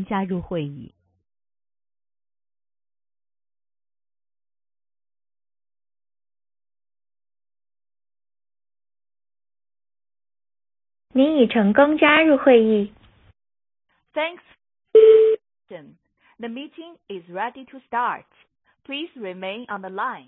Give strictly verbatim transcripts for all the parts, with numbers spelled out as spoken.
刚加入会议。 您已成功加入会议。 Thanks. The meeting is ready to start. Please remain on the line.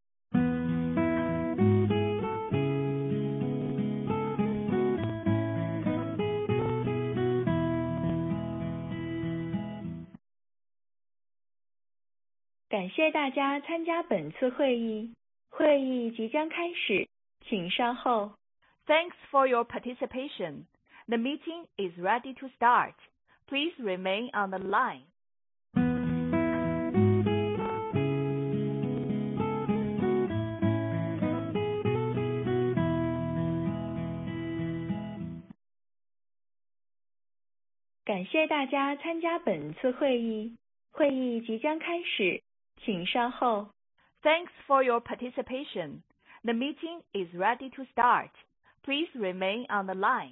感谢大家参加本次会议，会议即将开始，请稍后。 Thanks for your participation. The meeting is ready to start. Please remain on the line. 感谢大家参加本次会议，会议即将开始，请稍后。Thanks for your participation. The meeting is ready to start. Please remain on the line.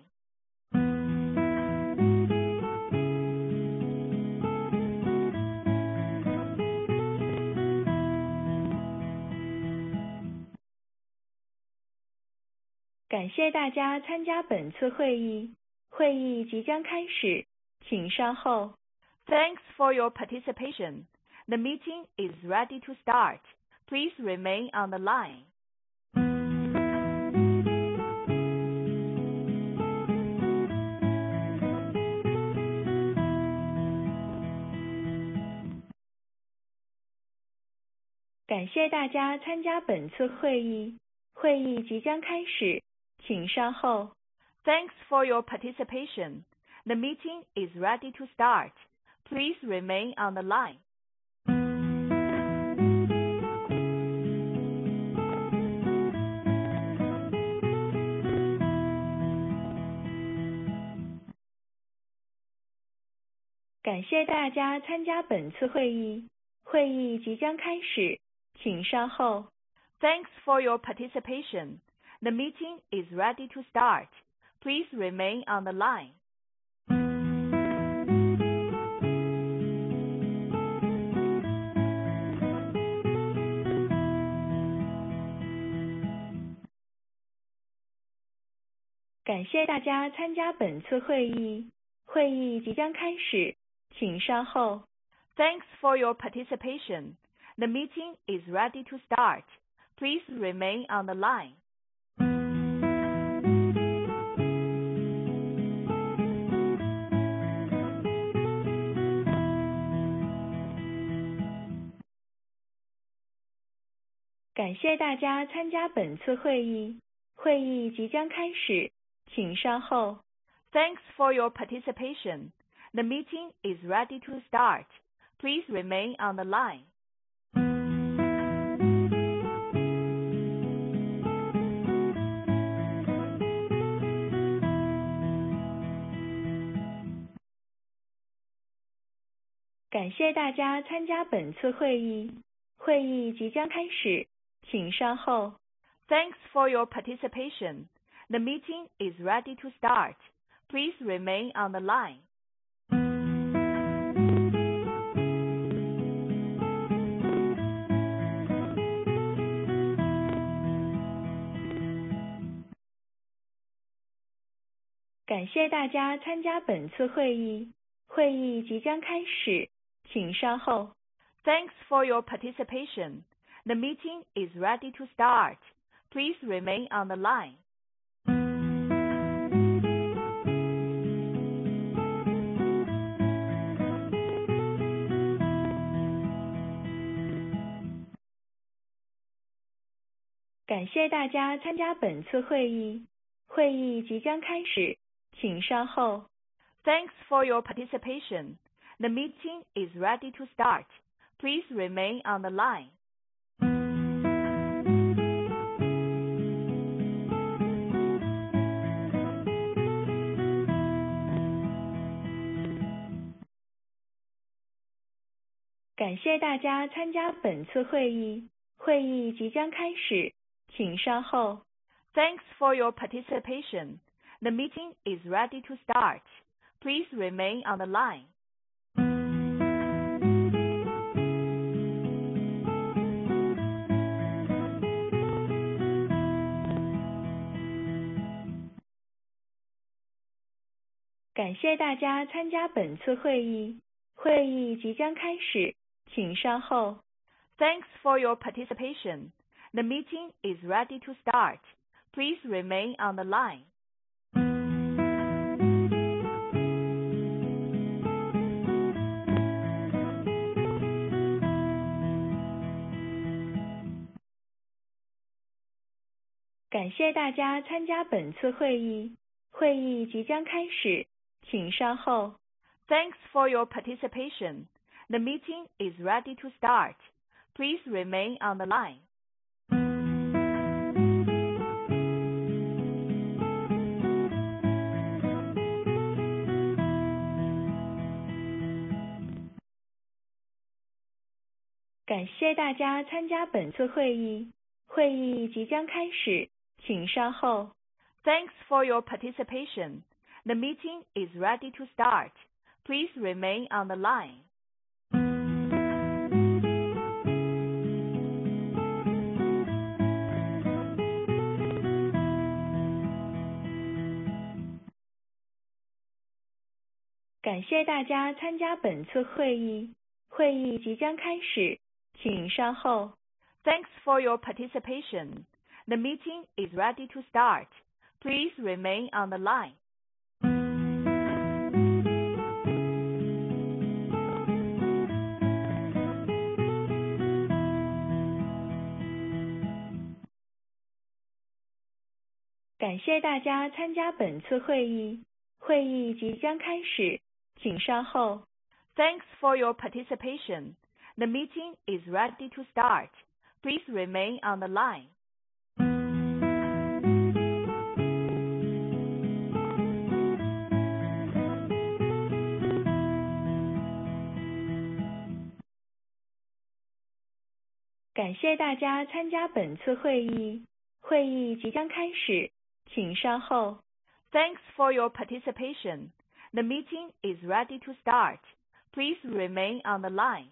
感谢大家参加本次会议，会议即将开始，请稍后。 Thanks for your participation. The meeting is ready to start. Please remain on the line. 感谢大家参加本次会议，会议即将开始，请稍后。Thanks for your participation. The meeting is ready to start. Please remain on the line. 感谢大家参加本次会议，会议即将开始，请稍后。 Thanks for your participation. The meeting is ready to start. Please remain on the line. 感谢大家参加本次会议，会议即将开始，请稍后。 Thanks for your participation. The meeting is ready to start. Please remain on the line. 感谢大家参加本次会议，会议即将开始，请稍后。 Thanks for your participation. The meeting is ready to start. Please remain on the line. 感谢大家参加本次会议，会议即将开始，请稍后。Thanks for your participation. The meeting is ready to start. Please remain on the line. 感谢大家参加本次会议，会议即将开始，请稍后。 Thanks for your participation. The meeting is ready to start. Please remain on the line. 感谢大家参加本次会议，会议即将开始，请稍后。 Thanks for your participation. The meeting is ready to start. Please remain on the line. 感谢大家参加本次会议，会议即将开始，请稍后。 Thanks for your participation. The meeting is ready to start. Please remain on the line. 感谢大家参加本次会议，会议即将开始，请稍后。 Thanks for your participation. The meeting is ready to start. Please remain on the line. 感谢大家参加本次会议，会议即将开始，请稍后。 Thanks for your participation. The meeting is ready to start. Please remain on the line. 感谢大家参加本次会议，会议即将开始，请稍后。Thanks for your participation. The meeting is ready to start. Please remain on the line. 感谢大家参加本次会议，会议即将开始，请稍后。Thanks for your participation. The meeting is ready to start. Please remain on the line. 感谢大家参加本次会议，会议即将开始，请稍后。Thanks for your participation. The meeting is ready to start. Please remain on the line. 感谢大家参加本次会议，会议即将开始，请稍后。Thanks for your participation. The meeting is ready to start. Please remain on the line.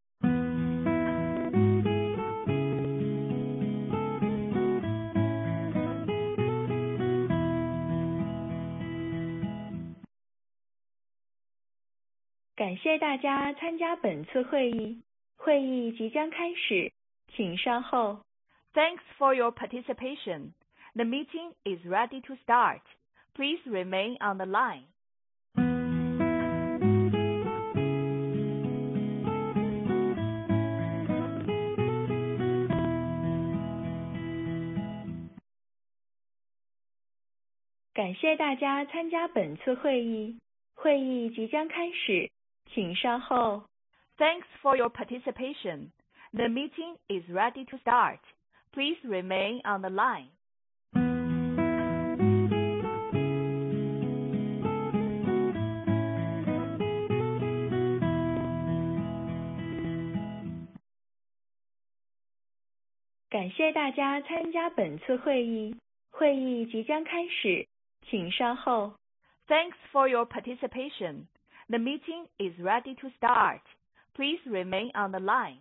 感谢大家参加本次会议，会议即将开始，请稍后。Thanks for your participation. The meeting is ready to start. Please remain on the line. 感谢大家参加本次会议，会议即将开始，请稍后。Thanks for your participation. The meeting is ready to start. Please remain on the line. 感谢大家参加本次会议，会议即将开始，请稍后。Thanks for your participation. The meeting is ready to start. Please remain on the line.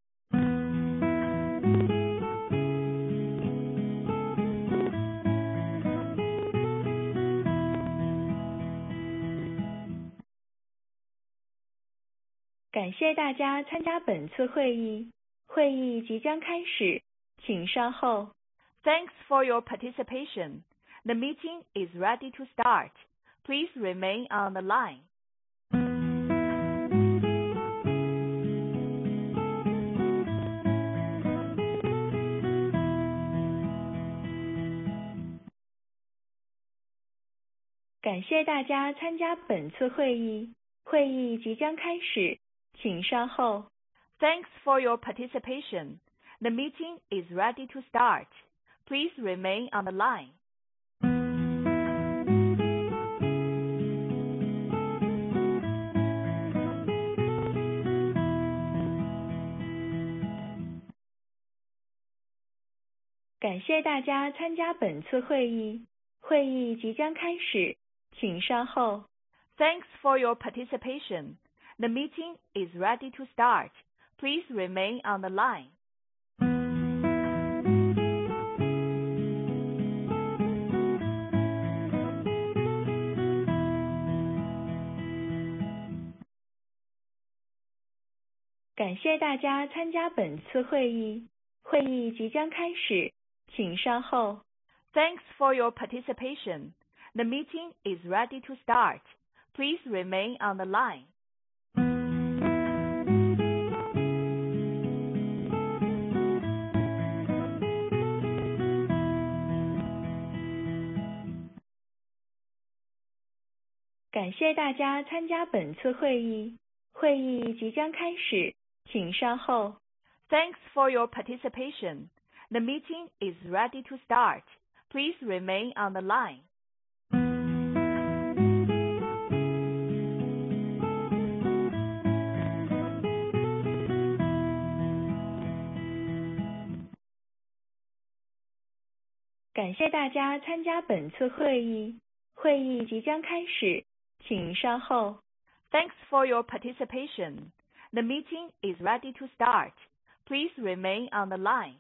感谢大家参加本次会议，会议即将开始，请稍后。Thanks for your participation. The meeting is ready to start. Please remain on the line. 感谢大家参加本次会议，会议即将开始，请稍后。Thanks for your participation. The meeting is ready to start. Please remain on the line. 感谢大家参加本次会议，会议即将开始，请稍后。Thanks for your participation. The meeting is ready to start. Please remain on the line. 感谢大家参加本次会议，会议即将开始，请稍后。Thanks for your participation. The meeting is ready to start. Please remain on the line. 感谢大家参加本次会议，会议即将开始，请稍后。 Thanks for your participation. The meeting is ready to start. Please remain on the line. 感谢大家参加本次会议，会议即将开始，请稍后。 Thanks for your participation. The meeting is ready to start. Please remain on the line. 感谢大家参加本次会议，会议即将开始，请稍后。 Thanks for your participation. The meeting is ready to start. Please remain on the line.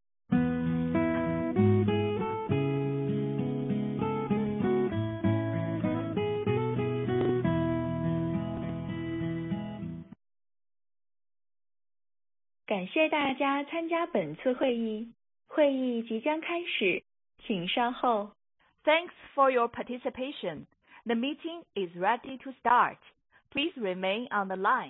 感谢大家参加本次会议，会议即将开始，请稍后。Thanks for your participation. The meeting is ready to start. Please remain on the line.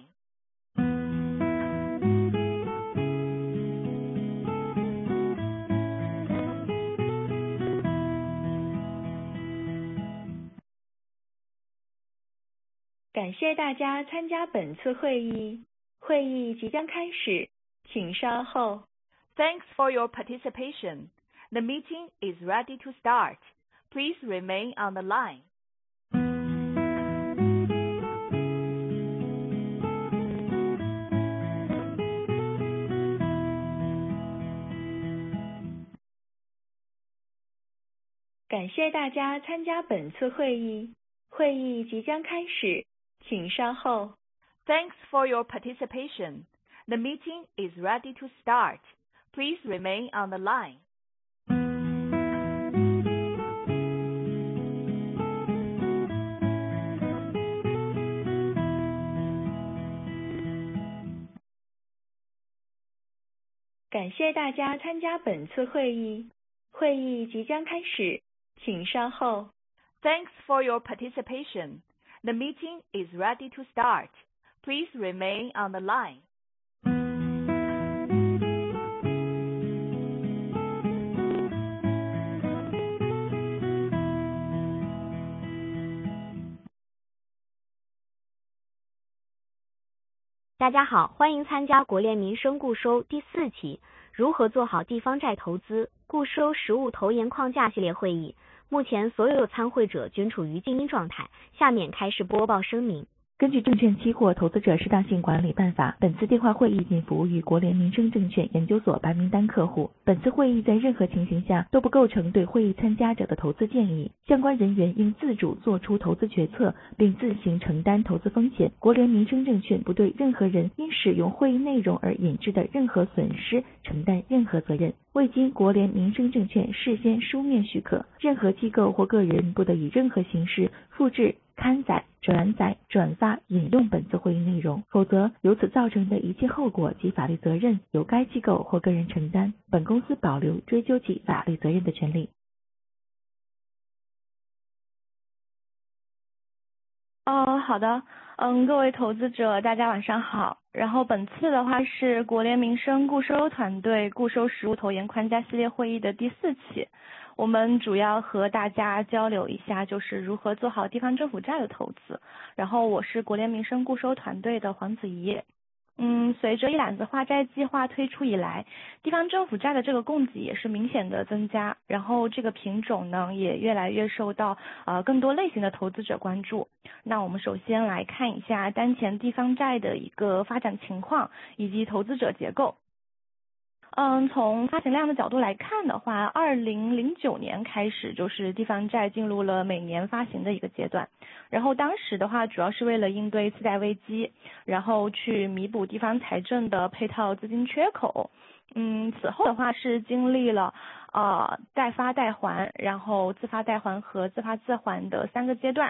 感谢大家参加本次会议，会议即将开始，请稍后。Thanks for your participation. The meeting is ready to start. Please remain on the line. 感谢大家参加本次会议，会议即将开始，请稍后。Thanks for your participation. The meeting is ready to start. Please remain on the line. 感谢大家参加本次会议，会议即将开始，请稍后。Thanks for your participation. The meeting is ready to start. Please remain on the line. 大家好，欢迎参加国联民生固收第四期如何做好地方债投资固收实务投研框架系列会议。目前所有参会者均处于静音状态，下面开始播报声明。 根据证券期货投资者适当性管理办法，本次电话会议仅服务于国联民生证券研究所白名单客户。本次会议在任何情形下都不构成对会议参加者的投资建议，相关人员应自主做出投资决策，并自行承担投资风险。国联民生证券不对任何人因使用会议内容而引致的任何损失承担任何责任。未经国联民生证券事先书面许可，任何机构或个人不得以任何形式复制、刊载、转载、转发、引用本次会议内容，否则由此造成的一切后果及法律责任由该机构或个人承担，本公司保留追究其法律责任的权利。 哦，好的，嗯，各位投资者，大家晚上好。然后本次的话是国联民生固收团队固收实务投研框架系列会议的第四期，我们主要和大家交流一下，就是如何做好地方政府债的投资。然后我是国联民生固收团队的黄子怡。嗯，随着一揽子化债计划推出以来，地方政府债的这个供给也是明显的增加，然后这个品种呢也越来越受到呃更多类型的投资者关注。那我们首先来看一下当前地方债的一个发展情况以及投资者结构。嗯，从发行量的角度来看的话，二零零九年开始就是地方债进入了每年发行的一个阶段，然后当时的话主要是为了应对次贷危机，然后去弥补地方财政的配套资金缺口。嗯，此后的话是经历了呃代发代还，然后自发代还和自发自还的三个阶段。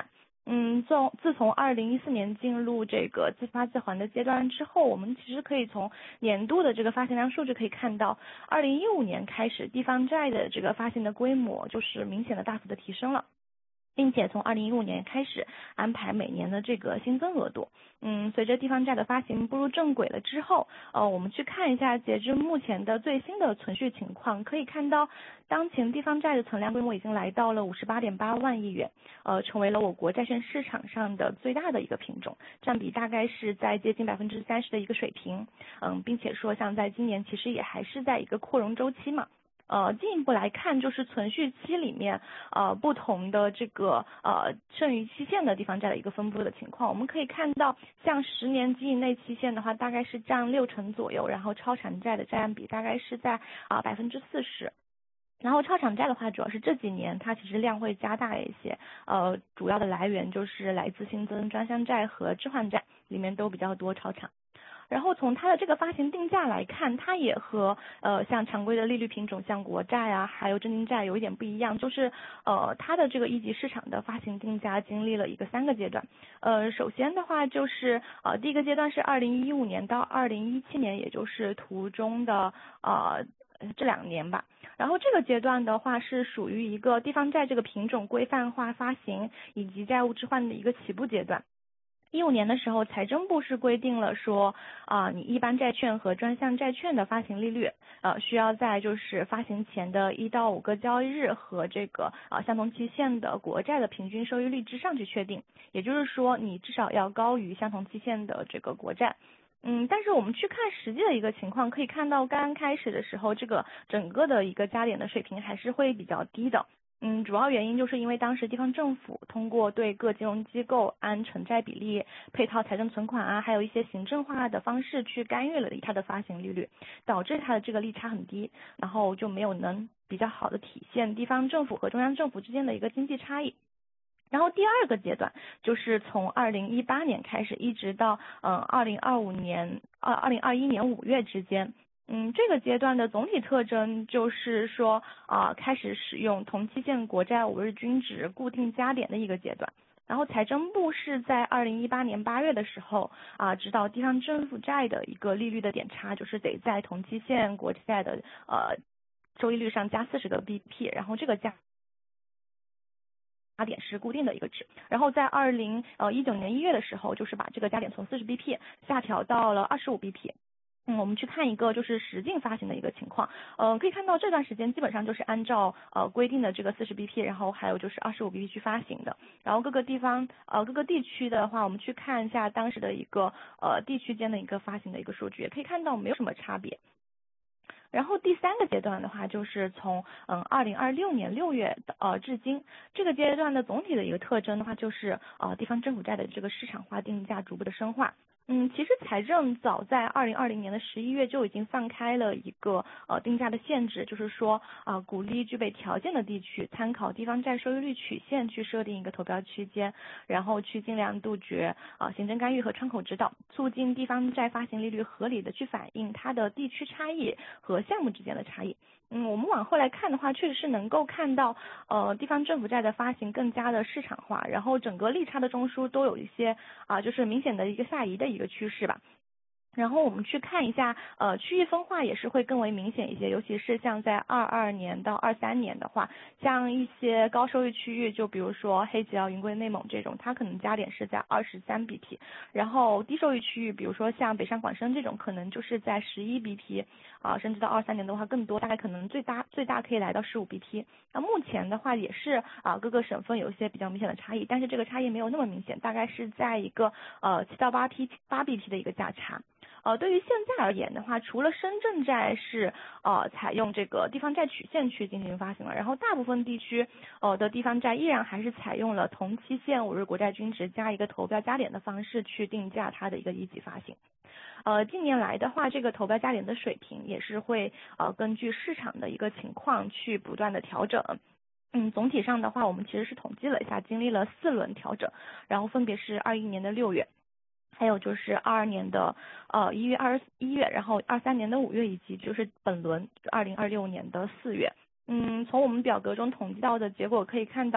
嗯，从自从二零一四年进入这个自发自还的阶段之后，我们其实可以从年度的这个发行量数据可以看到，二零一五年开始地方债的这个发行的规模就是明显的大幅的提升了。并且从二零一五年开始安排每年的这个新增额度。嗯，随着地方债的发行步入正轨了之后，呃，我们去看一下截至目前的最新的存续情况，可以看到当前地方债的存量规模已经来到了五十八点八万亿元，呃，成为了我国债券市场上的最大的一个品种，占比大概是在接近百分之三十的一个水平。嗯，并且说像在今年其实也还是在一个扩容周期嘛。呃，进一步来看，就是存续期里面，呃，不同的这个呃剩余期限的地方债的一个分布的情况，我们可以看到，像十年及以内期限的话，大概是占六成左右，然后超长债的占比大概是在啊百分之四十。然后超长债的话，主要是这几年它其实量会加大一些，呃，主要的来源就是来自新增专项债和置换债，里面都比较多超长。然后从它的这个发行定价来看，它也和呃像常规的利率品种像国债啊，还有证金债有一点不一样，就是呃它的这个一级市场的发行定价经历了一个三个阶段。呃，首先的话就是呃第一个阶段是二零一五年到二零一七年，也就是途中的呃这两年吧。然后这个阶段的话是属于一个地方债这个品种规范化发行以及债务置换的一个起步阶段。一五年的时候，财政部是规定了说，啊、呃，你一般债券和专项债券的发行利率，呃，需要在就是发行前的一到五个交易日和这个啊、呃、相同期限的国债的平均收益率之上去确定，也就是说，你至少要高于相同期限的这个国债。嗯，但是我们去看实际的一个情况，可以看到刚刚开始的时候，这个整个的一个加点的水平还是会比较低的。嗯，主要原因就是因为当时地方政府通过对各金融机构按承债比例、配套财政存款啊，还有一些行政化的方式去干预了它的发行利率，导致它的这个利差很低，然后就没有能比较好的体现地方政府和中央政府之间的一个经济差异。然后第二个阶段就是从二零一八年开始，一直到嗯二零二五年二二零二一年五月之间。嗯，这个阶段的总体特征就是说啊、呃，开始使用同期限国债五日均值固定加点的一个阶段。然后财政部是在二零一八年八月的时候啊、呃，指导地方政府债的一个利率的点差，就是得在同期限国债的呃收益率上加四十个 B P， 然后这个加。加点是固定的一个值，然后在二零呃一九年一月的时候，就是把这个加点从四十 B P 下调到了二十五 B P。嗯，我们去看一个就是实境发行的一个情况，呃，可以看到这段时间基本上就是按照呃规定的这个四十 B P， 然后还有就是二十五 B P 去发行的。然后各个地方呃各个地区的话，我们去看一下当时的一个呃地区间的一个发行的一个数据，也可以看到没有什么差别。然后第三个阶段的话，就是从嗯二零二六年六月呃至今，这个阶段的总体的一个特征的话，就是呃地方政府债的这个市场化定价逐步的深化。嗯，其实财政早在二零二零年的十一月就已经放开了一个呃定价的限制，就是说啊、呃、鼓励具备条件的地区参考地方债收益率曲线去设定一个投标区间，然后去尽量杜绝啊、呃、行政干预和窗口指导，促进地方债发行利率合理的去反映它的地区差异和项目之间的差异。嗯，我们往后来看的话，确实是能够看到，呃，地方政府债的发行更加的市场化，然后整个利差的中枢都有一些啊、呃，就是明显的一个下移的一个趋势吧。然后我们去看一下，呃，区域分化也是会更为明显一些，尤其是像在二二年到二三年的话，像一些高收益区域，就比如说黑吉辽、云贵、内蒙这种，它可能加点是在二十三 B P， 然后低收益区域，比如说像北上广深这种，可能就是在十一 B P， 啊，甚至到二三年的话更多，大概可能最大最大可以来到十五 B P。那目前的话也是啊，各个省份有一些比较明显的差异，但是这个差异没有那么明显，大概是在一个呃七到八 P 八 B P 的一个价差。呃，对于现在而言的话，除了深圳债是呃采用这个地方债曲线去进行发行了，然后大部分地区呃的地方债依然还是采用了同期限五日国债均值加一个投标加点的方式去定价它的一个一级发行。呃，近年来的话，这个投标加点的水平也是会呃根据市场的一个情况去不断的调整。嗯，总体上的话，我们其实是统计了一下，经历了四轮调整，然后分别是二一年的六月。还有就是二二年的呃一月二十一月，然后二三年的五月，以及就是本轮二零二六年的四月。嗯，从我们表格中统计到的结果可以看到，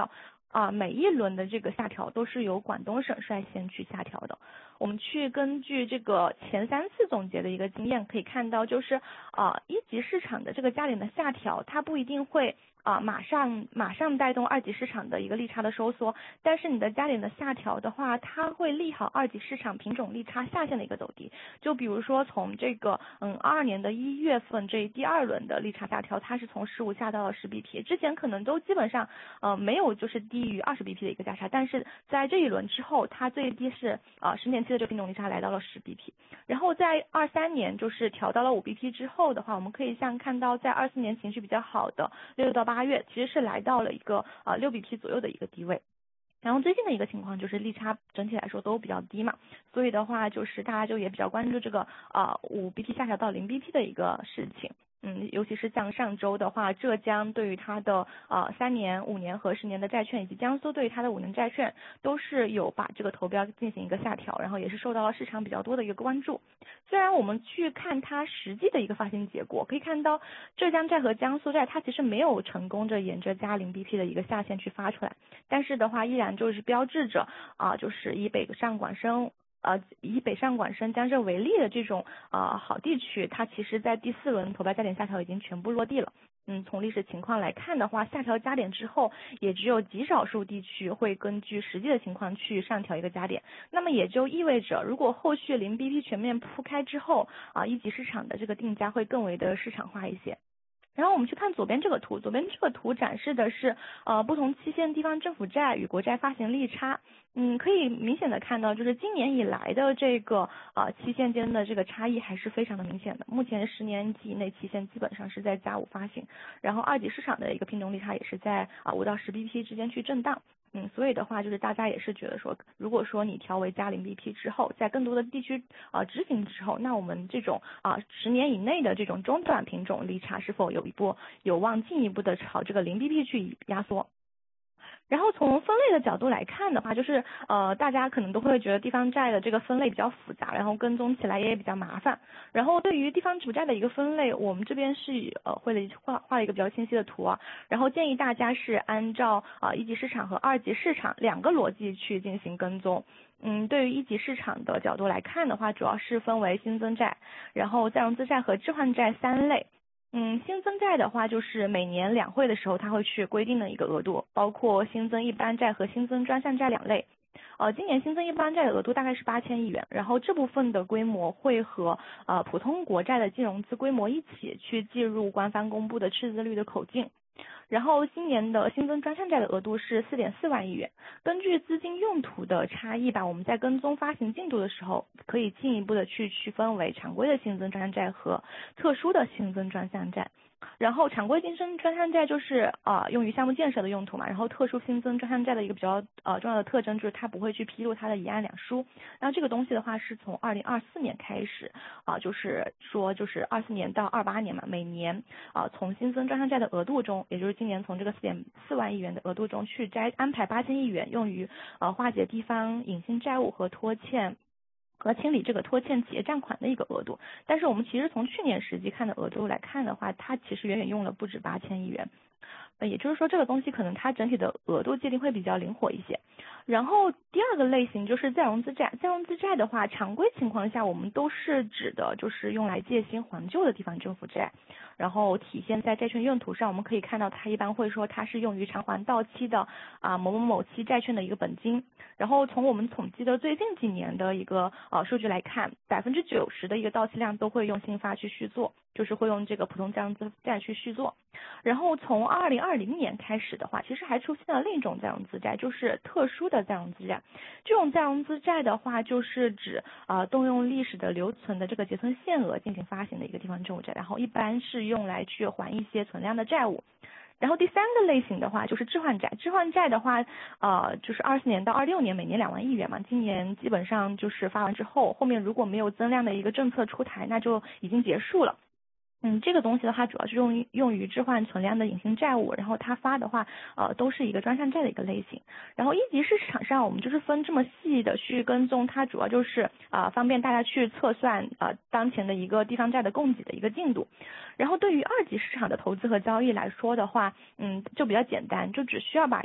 啊，每一轮的这个下调都是由广东省率先去下调的。我们去根据这个前三次总结的一个经验，可以看到，就是啊一级市场的这个价点的下调，它不一定会啊马上马上带动二级市场的一个利差的收缩，但是你的价点的下调的话，它会利好二级市场品种利差下限的一个走低。就比如说从这个嗯二二年的一月份这第二轮的利差下调，它是从十五下到了十 B P， 之前可能都基本上呃没有就是低于二十 B P 的一个价差，但是在这一轮之后，它最低是啊十年期的这个品种利差来到了十 B P， 然后在二三年就是调到了五 B P 之后的话，我们可以像看到在二四年情绪比较好的六到八月，其实是来到了一个啊六 B P 左右的一个低位。然后最近的一个情况就是利差整体来说都比较低嘛，所以的话就是大家就也比较关注这个啊五 B P 下调到零 B P 的一个事情。嗯，尤其是像上周的话，浙江对于它的呃三年、五年和十年的债券，以及江苏对于它的五年债券，都是有把这个投标进行一个下调，然后也是受到了市场比较多的一个关注。虽然我们去看它实际的一个发行结果，可以看到浙江债和江苏债它其实没有成功的沿着加零 B P 的一个下限去发出来，但是的话依然就是标志着啊、呃，就是以北上广深。呃，以北上广深江浙为例的这种呃好地区，它其实在第四轮投标加点下调已经全部落地了。嗯，从历史情况来看的话，下调加点之后，也只有极少数地区会根据实际的情况去上调一个加点。那么也就意味着，如果后续零 B P 全面铺开之后，啊、呃，一级市场的这个定价会更为的市场化一些。然后我们去看左边这个图，左边这个图展示的是呃不同期限地方政府债与国债发行利差。嗯，可以明显的看到，就是今年以来的这个呃期限间的这个差异还是非常的明显的。目前十年期以内期限基本上是在加五发行，然后二级市场的一个品种利差也是在啊五到十 B P 之间去震荡。嗯，所以的话就是大家也是觉得说，如果说你调为加零 B P 之后，在更多的地区啊、呃、执行之后，那我们这种啊十、呃、年以内的这种中短品种利差是否有一波有望进一步的朝这个零 B P 去压缩？然后从分类的角度来看的话，就是呃大家可能都会觉得地方债的这个分类比较复杂，然后跟踪起来也比较麻烦。然后对于地方政府债的一个分类，我们这边是呃绘了画画了一个比较清晰的图啊，然后建议大家是按照啊、呃、一级市场和二级市场两个逻辑去进行跟踪。嗯，对于一级市场的角度来看的话，主要是分为新增债，然后再融资债和置换债三类。嗯，新增债的话，就是每年两会的时候，它会去规定的一个额度，包括新增一般债和新增专项债两类。呃，今年新增一般债的额度大概是八千亿元，然后这部分的规模会和呃普通国债的净融资规模一起去计入官方公布的赤字率的口径。然后今年的新增专项债的额度是 四点四万亿元，根据资金用途的差异吧，我们在跟踪发行进度的时候，可以进一步的去区分为常规的新增专项债和特殊的新增专项债。然后常规新增专项债就是啊、呃、用于项目建设的用途嘛，然后特殊新增专项债的一个比较呃重要的特征就是它不会去披露它的一案两书。那这个东西的话是从二零二四年开始啊、呃，就是说就是二四年到二八年嘛，每年啊、呃、从新增专项债的额度中，也就是今年从这个四点四万亿元的额度中去摘安排八千亿元用于呃化解地方隐性债务和拖欠。和清理这个拖欠结账款的一个额度，但是我们其实从去年实际看的额度来看的话，它其实远远用了不止八千亿元，呃，也就是说这个东西可能它整体的额度界定会比较灵活一些。然后第二个类型就是再融资债，再融资债的话，常规情况下我们都是指的就是用来借新还旧的地方政府债，然后体现在债券用途上，我们可以看到它一般会说它是用于偿还到期的啊某某某期债券的一个本金。然后从我们统计的最近几年的一个呃数据来看，百分之九十的一个到期量都会用新发去续做，就是会用这个普通再融资债去续做。然后从二零二零年开始的话，其实还出现了另一种再融资债，就是特殊的再融资债。这种再融资债的话，就是指啊、呃、动用历史的留存的这个结存限额进行发行的一个地方政府债，然后一般是用来去还一些存量的债务。然后第三个类型的话就是置换债，置换债的话，呃，就是二四年到二六年每年两万亿元嘛，今年基本上就是发完之后，后面如果没有增量的一个政策出台，那就已经结束了。嗯，这个东西的话，主要是用于用于置换存量的隐性债务，然后它发的话，呃，都是一个专项债的一个类型。然后一级市场上，我们就是分这么细的去跟踪，它主要就是啊、呃、方便大家去测算呃当前的一个地方债的供给的一个进度。然后对于二级市场的投资和交易来说的话，嗯，就比较简单，就只需要把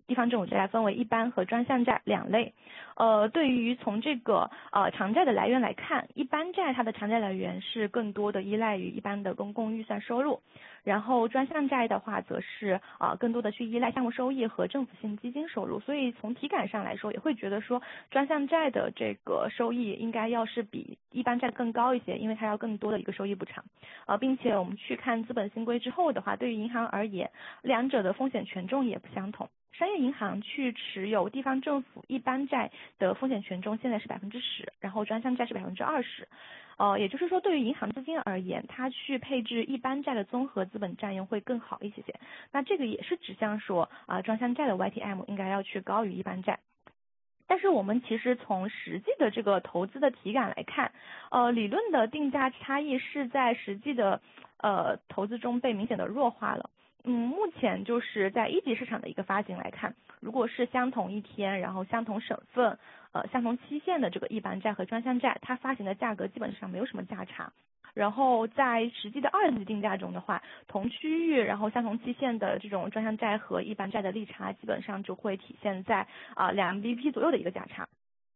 地方政府债分为一般和专项债两类。呃，对于从这个呃偿债的来源来看，一般债它的偿债来源是更多的依赖于一般的公共预算收入，然后专项债的话则是啊、呃、更多的去依赖项目收益和政府性基金收入，所以从体感上来说也会觉得说专项债的这个收益应该要是比一般债更高一些，因为它要更多的一个收益补偿啊、呃，并且我们去看资本新规之后的话，对于银行而言，两者的风险权重也不相同。商业银行去持有地方政府一般债的风险权重现在是百分之十，然后专项债是百分之二十。呃，也就是说，对于银行资金而言，它去配置一般债的综合资本占用会更好一些些。那这个也是指向说啊、呃，专项债的 Y T M 应该要去高于一般债。但是我们其实从实际的这个投资的体感来看，呃，理论的定价差异是在实际的呃投资中被明显的弱化了。嗯，目前就是在一级市场的一个发行来看，如果是相同一天，然后相同省份，呃，相同期限的这个一般债和专项债，它发行的价格基本上没有什么价差。然后在实际的二级定价中的话，同区域然后相同期限的这种专项债和一般债的利差，基本上就会体现在啊两 B P 左右的一个价差。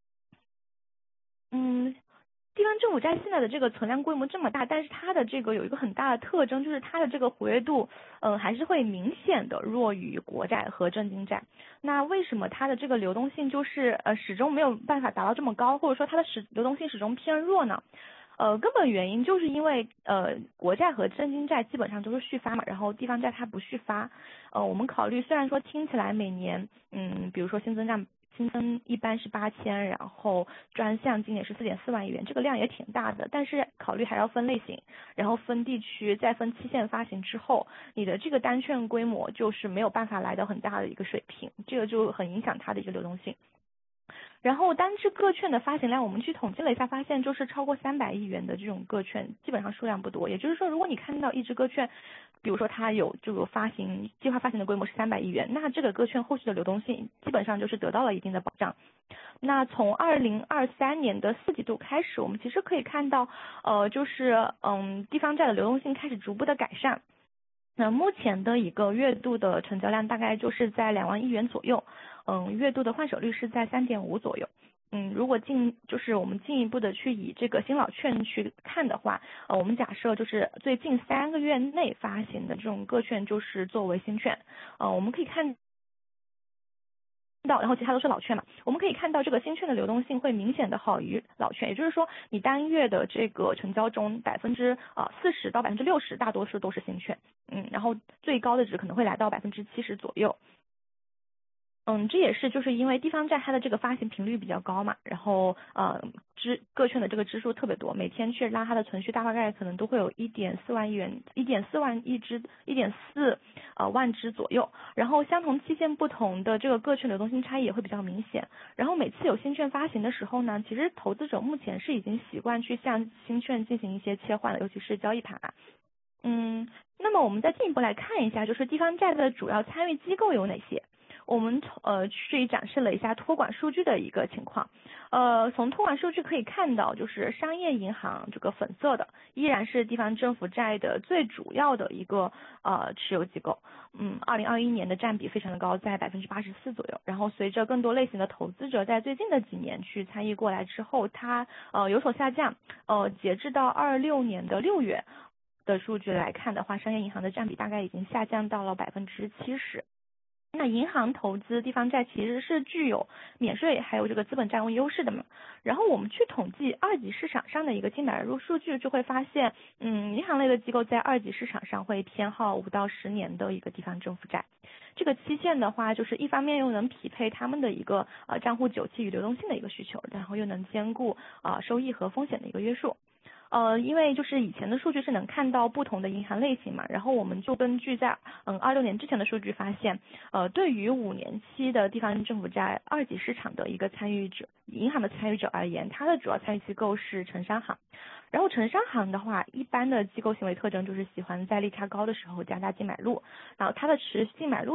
嗯。地方政府债现在的这个存量规模这么大，但是它的这个有一个很大的特征，就是它的这个活跃度，嗯、呃，还是会明显的弱于国债和政经债。那为什么它的这个流动性就是呃始终没有办法达到这么高，或者说它的始流动性始终偏弱呢？呃，根本原因就是因为呃国债和政经债基本上都是续发嘛，然后地方债它不续发。呃，我们考虑虽然说听起来每年嗯，比如说新增账。新增一般是八千，然后专项今年是四点四万亿元，这个量也挺大的。但是考虑还要分类型，然后分地区，再分期限发行之后，你的这个单券规模就是没有办法来到很大的一个水平，这个就很影响它的一个流动性。然后单只个券的发行量，我们去统计了一下，发现就是超过三百亿元的这种个券，基本上数量不多。也就是说，如果你看到一只个券，比如说它有这个发行计划发行的规模是三百亿元，那这个个券后续的流动性基本上就是得到了一定的保障。那从二零二三年的四季度开始，我们其实可以看到，呃，就是嗯，地方债的流动性开始逐步的改善。那目前的一个月度的成交量大概就是在两万亿元左右，嗯，月度的换手率是在三点五左右。嗯，如果进就是我们进一步的去以这个新老券去看的话，呃，我们假设就是最近三个月内发行的这种个券就是作为新券，呃，我们可以看到，然后其他都是老券嘛，我们可以看到这个新券的流动性会明显的好于老券，也就是说你单月的这个成交中百分之啊四十到百分之六十大多数都是新券，嗯，然后最高的值可能会来到百分之七十左右。嗯，这也是就是因为地方债它的这个发行频率比较高嘛，然后呃支个券的这个支数特别多，每天去拉它的存续大概可能都会有一点四万亿元，一点四万亿只，一点四呃万只左右。然后相同期限不同的这个个券流动性差异也会比较明显。然后每次有新券发行的时候呢，其实投资者目前是已经习惯去向新券进行一些切换了，尤其是交易盘啊。嗯，那么我们再进一步来看一下，就是地方债的主要参与机构有哪些？我们呃去展示了一下托管数据的一个情况，呃，从托管数据可以看到，就是商业银行这个粉色的依然是地方政府债的最主要的一个呃持有机构，嗯，二零二一年的占比非常的高，在百分之八十四左右。然后随着更多类型的投资者在最近的几年去参与过来之后，它呃有所下降，呃，截至到二六年的六月的数据来看的话，商业银行的占比大概已经下降到了百分之七十。那银行投资地方债其实是具有免税还有这个资本占用优势的嘛。然后我们去统计二级市场上的一个净买入数据，就会发现，嗯，银行类的机构在二级市场上会偏好五到十年的一个地方政府债。这个期限的话，就是一方面又能匹配他们的一个呃账户久期与流动性的一个需求，然后又能兼顾啊、呃、收益和风险的一个约束。呃，因为就是以前的数据是能看到不同的银行类型嘛，然后我们就根据在嗯二六年之前的数据发现，呃，对于五年期的地方政府债二级市场的一个参与者，银行的参与者而言，它的主要参与机构是城商行。然后城商行的话，一般的机构行为特征就是喜欢在利差高的时候加大净买入，然后它的持续净买入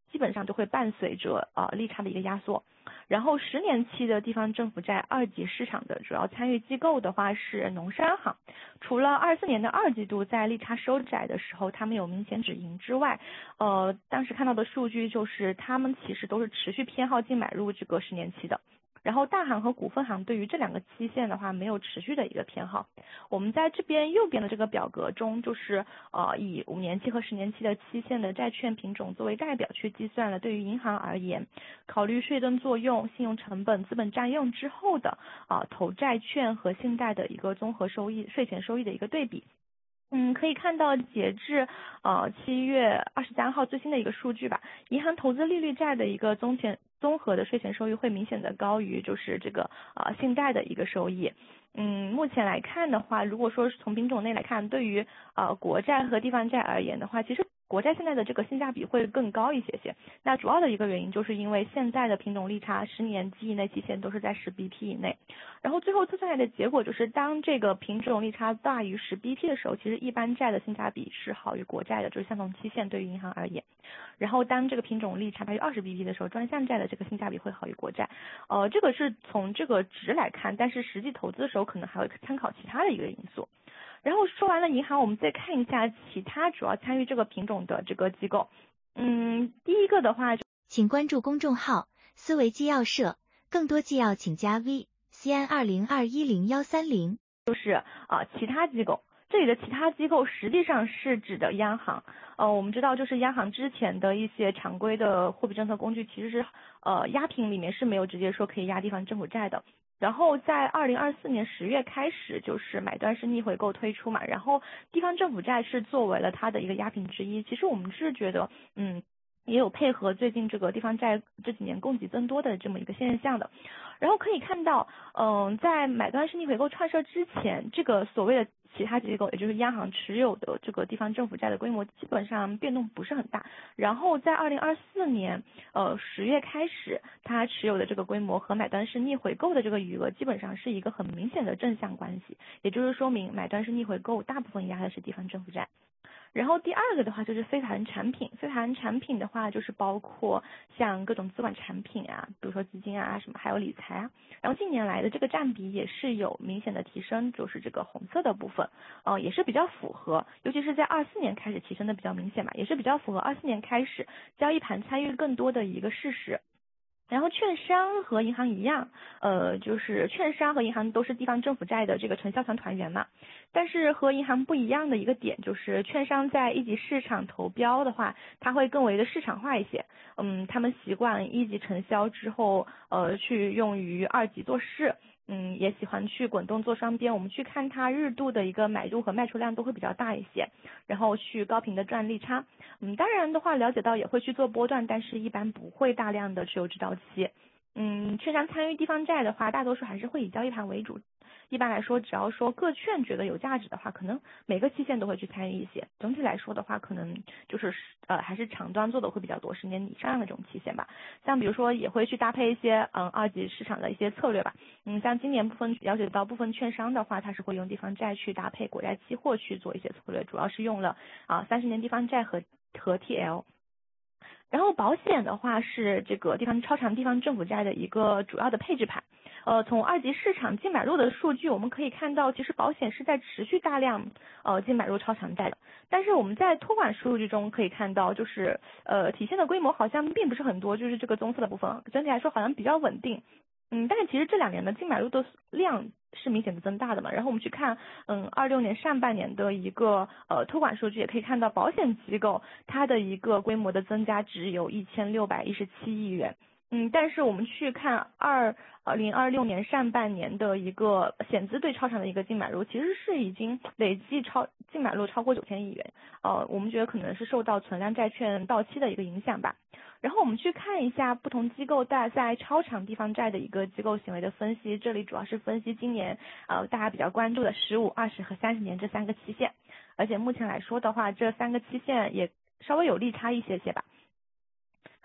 基本上就会伴随着呃利差的一个压缩。然后十年期的地方政府债二级市场的主要参与机构的话是农商行，除了二四年的二季度在利差收窄的时候他们有明显止盈之外，呃，当时看到的数据就是他们其实都是持续偏好净买入这个十年期的。然后大行和股份行对于这两个期限的话没有持续的一个偏好。我们在这边右边的这个表格中，就是呃以五年期和十年期的期限的债券品种作为代表去计算了对于银行而言，考虑税đơn作用、信用成本、资本占用之后的啊、呃、投债券和信贷的一个综合收益、税前收益的一个对比。嗯，可以看到截至呃七月二十三号最新的一个数据吧，银行投资利率债的一个综前综合的税前收益会明显的高于就是这个呃信贷的一个收益。嗯，目前来看的话，如果说是从品种内来看，对于呃国债和地方债而言的话，其实国债现在的这个性价比会更高一些些。那主要的一个原因就是因为现在的品种利差十年期以内期限都是在十 B P 以内，然后最后测算下来的结果就是当这个品种利差大于十 B P 的时候，其实一般债的性价比是好于国债的，就是相同期限对于银行而言。然后当这个品种利差大于二十 B P 的时候，专项债的这个性价比会好于国债。呃，这个是从这个值来看，但是实际投资的时候可能还会参考其他的一个因素。然后说完了银行，我们再看一下其他主要参与这个品种的这个机构。嗯，第一个的话， 请关注公众号思维纪要社，更多纪要请加 V C N 二零二一零一三零。 就是啊、呃、其他机构。这里的其他机构实际上是指的央行。呃，我们知道就是央行之前的一些常规的货币政策工具，其实是呃压平里面是没有直接说可以压地方政府债的。然后在二零二四年十月开始，就是买断式逆回购推出嘛，然后地方政府债是作为了它的一个压平之一。其实我们是觉得，嗯，也有配合最近这个地方债这几年供给增多的这么一个现象的。然后可以看到，嗯，在买断式逆回购创设之前，这个所谓的其他机构，也就是央行持有的这个地方政府债的规模基本上变动不是很大。然后在二零二四年呃十月开始，它持有的这个规模和买断式逆回购的这个余额基本上是一个很明显的正向关系，也就是说明买断式逆回购大部分压的是地方政府债。然后第二个的话就是非法人产品，非法人产品的话就是包括像各种资管产品啊，比如说基金啊什么，还有理财啊。然后近年来的这个占比也是有明显的提升，就是这个红色的部分，呃，也是比较符合，尤其是在二四年开始提升的比较明显吧，也是比较符合二四年开始交易盘参与更多的一个事实。然后券商和银行一样，呃，就是券商和银行都是地方政府债的这个承销团团员嘛。但是和银行不一样的一个点就是，券商在一级市场投标的话，它会更为的市场化一些。嗯，他们习惯一级承销之后，呃，去用于二级做市。嗯，也喜欢去滚动做双边，我们去看它日度的一个买入和卖出量都会比较大一些，然后去高频的赚利差。嗯，当然的话了解到也会去做波段，但是一般不会大量的持有指导期。嗯，券商参与地方债的话，大多数还是会以交易盘为主。一般来说，只要说各券觉得有价值的话，可能每个期限都会去参与一些。总体来说的话，可能就是呃还是长端做的会比较多，十年以上的这种期限吧。像比如说也会去搭配一些嗯二级市场的一些策略吧。嗯，像今年部分了解到部分券商的话，它是会用地方债去搭配国债期货去做一些策略，主要是用了啊三十年地方债和和 T L。然后保险的话是这个地方超长地方政府债的一个主要的配置盘。呃，从二级市场净买入的数据我们可以看到，其实保险是在持续大量呃净买入超长债的。但是我们在托管数据中可以看到，就是呃体现的规模好像并不是很多，就是这个棕色的部分，整体来说好像比较稳定。嗯，但是其实这两年的净买入的量是明显的增大的嘛。然后我们去看，嗯，二六年上半年的一个呃托管数据，也可以看到保险机构它的一个规模的增加只有一千六百一十七亿元。嗯，但是我们去看二二零二六年上半年的一个险资对超长的一个净买入，其实是已经累计超净买入超过九千亿元。呃，我们觉得可能是受到存量债券到期的一个影响吧。然后我们去看一下不同机构大在超长地方债的一个机构行为的分析，这里主要是分析今年呃大家比较关注的十五、二十和三十年这三个期限，而且目前来说的话，这三个期限也稍微有利差一些些吧。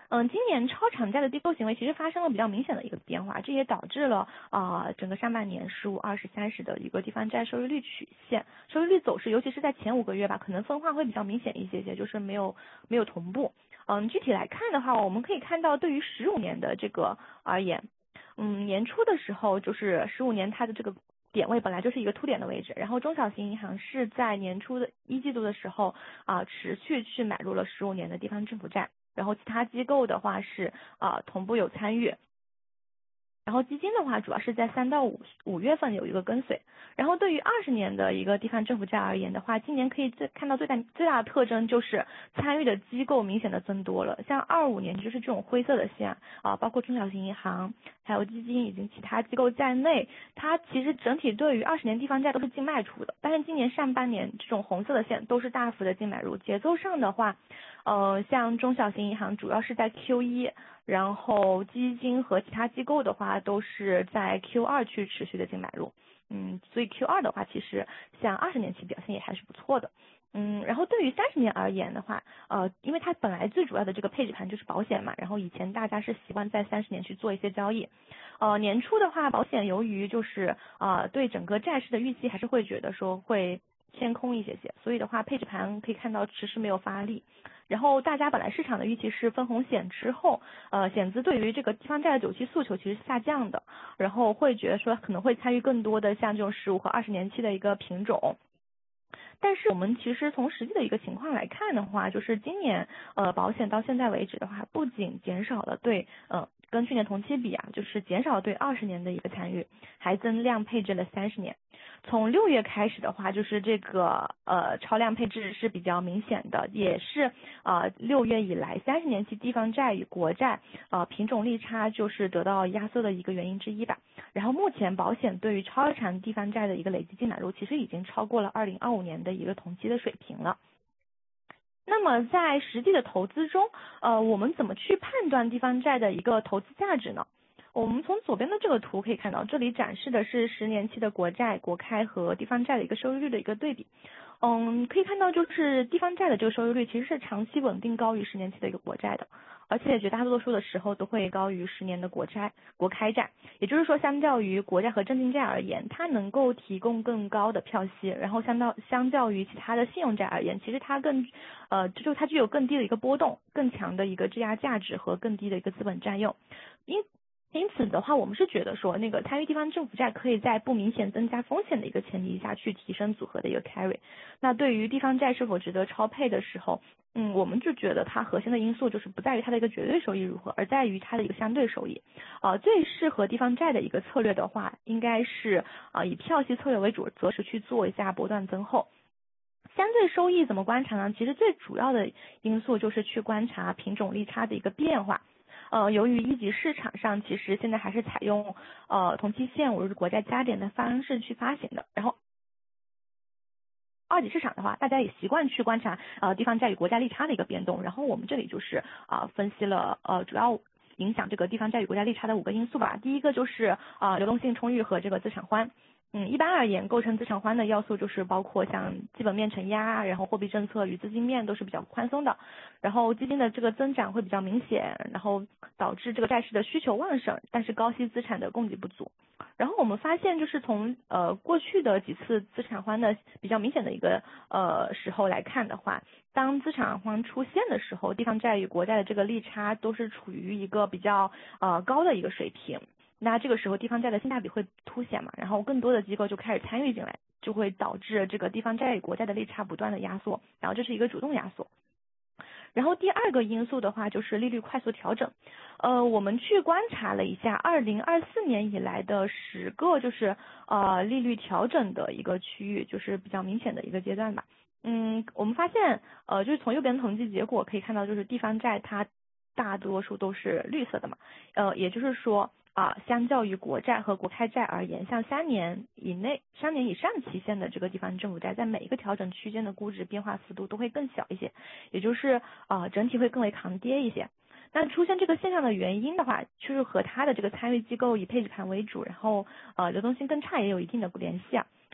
嗯，今年超长债的低购行为其实发生了比较明显的一个变化，这也导致了啊、呃、整个上半年十五、二十、三十的一个地方债收益率曲线、收益率走势，尤其是在前五个月吧，可能分化会比较明显一些些，就是没有没有同步。嗯，具体来看的话，我们可以看到对于十五年的这个而言，嗯，年初的时候就是十五年它的这个点位本来就是一个凸点的位置，然后中小型银行是在年初的一季度的时候啊、呃、持续去买入了十五年的地方政府债。然后其他机构的话是啊、呃、同步有参与，然后基金的话主要是在三到五五月份有一个跟随。然后对于二十年的一个地方政府债而言的话，今年可以最看到最大最大的特征就是参与的机构明显的增多了，像二五年就是这种灰色的线啊，包括中小型银行还有基金以及其他机构在内，它其实整体对于二十年地方债都是净卖出的，但是今年上半年这种红色的线都是大幅的净买入。节奏上的话，呃，像中小型银行主要是在 Q 一，然后基金和其他机构的话都是在 Q 二去持续的净买入。嗯，所以 Q 二的话，其实像二十年期表现也还是不错的。嗯，然后对于三十年而言的话，呃，因为它本来最主要的这个配置盘就是保险嘛，然后以前大家是习惯在三十年去做一些交易。呃，年初的话，保险由于就是啊、呃、对整个债市的预期还是会觉得说会偏空一些些，所以的话配置盘可以看到迟迟没有发力。然后大家本来市场的预期是分红险之后，呃，险资对于这个地方债的久期诉求其实是下降的，然后会觉得说可能会参与更多的像这种十五和二十年期的一个品种。但是我们其实从实际的一个情况来看的话，就是今年呃保险到现在为止的话，不仅减少了对呃跟去年同期比啊，就是减少了对二十年的一个参与，还增量配置了三十年。从六月开始的话，就是这个呃超量配置是比较明显的，也是呃六月以来三十年期地方债与国债呃品种利差就是得到压缩的一个原因之一吧。然后目前保险对于超长地方债的一个累计净买入，其实已经超过了二零二五年的一个同期的水平了。那么在实际的投资中，呃，我们怎么去判断地方债的一个投资价值呢？我们从左边的这个图可以看到，这里展示的是十年期的国债、国开和地方债的一个收益率的一个对比。嗯，可以看到就是地方债的这个收益率其实是长期稳定高于十年期的一个国债的，而且绝大多数的时候都会高于十年的国债、国开债。也就是说，相较于国债和证金债而言，它能够提供更高的票息，然后相到相较于其他的信用债而言，其实它更呃，就是它具有更低的一个波动、更强的一个质押价值和更低的一个资本占用。因因此的话，我们是觉得说，那个参与地方政府债可以在不明显增加风险的一个前提下去提升组合的一个 carry。那对于地方债是否值得超配的时候，嗯，我们就觉得它核心的因素就是不在于它的一个绝对收益如何，而在于它的一个相对收益。呃，最适合地方债的一个策略的话，应该是啊、呃、以票息策略为主，择时去做一下波段增厚。相对收益怎么观察呢？其实最主要的因素就是去观察品种利差的一个变化。呃，由于一级市场上其实现在还是采用呃同期现物国债加点的方式去发行的，然后二级市场的话，大家也习惯去观察呃地方债与国债利差的一个变动，然后我们这里就是啊、呃、分析了呃主要影响这个地方债与国债利差的五个因素吧。第一个就是啊、呃流动性充裕和这个资产欢。嗯，一般而言，构成资产欢的要素就是包括像基本面承压，然后货币政策与资金面都是比较宽松的，然后基金的这个增长会比较明显，然后导致这个债市的需求旺盛，但是高息资产的供给不足。然后我们发现，就是从呃过去的几次资产欢的比较明显的一个呃时候来看的话，当资产欢出现的时候，地方债与国债的这个利差都是处于一个比较呃高的一个水平。那这个时候地方债的性价比会凸显嘛，然后更多的机构就开始参与进来，就会导致这个地方债与国债的利差不断的压缩，然后这是一个主动压缩。然后第二个因素的话就是利率快速调整，呃，我们去观察了一下二零二四年以来的十个就是呃利率调整的一个区域，就是比较明显的一个阶段吧。嗯，我们发现呃就是从右边的统计结果可以看到，就是地方债它大多数都是绿色的嘛，呃，也就是说。啊，相较于国债和国开债而言，像三年以内、三年以上期限的这个地方政府债，在每一个调整区间的估值变化幅度都会更小一些，也就是啊整体会更为抗跌一些。那出现这个现象的原因的话，就是和它的这个参与机构以配置盘为主，然后呃流动性更差也有一定的联系啊。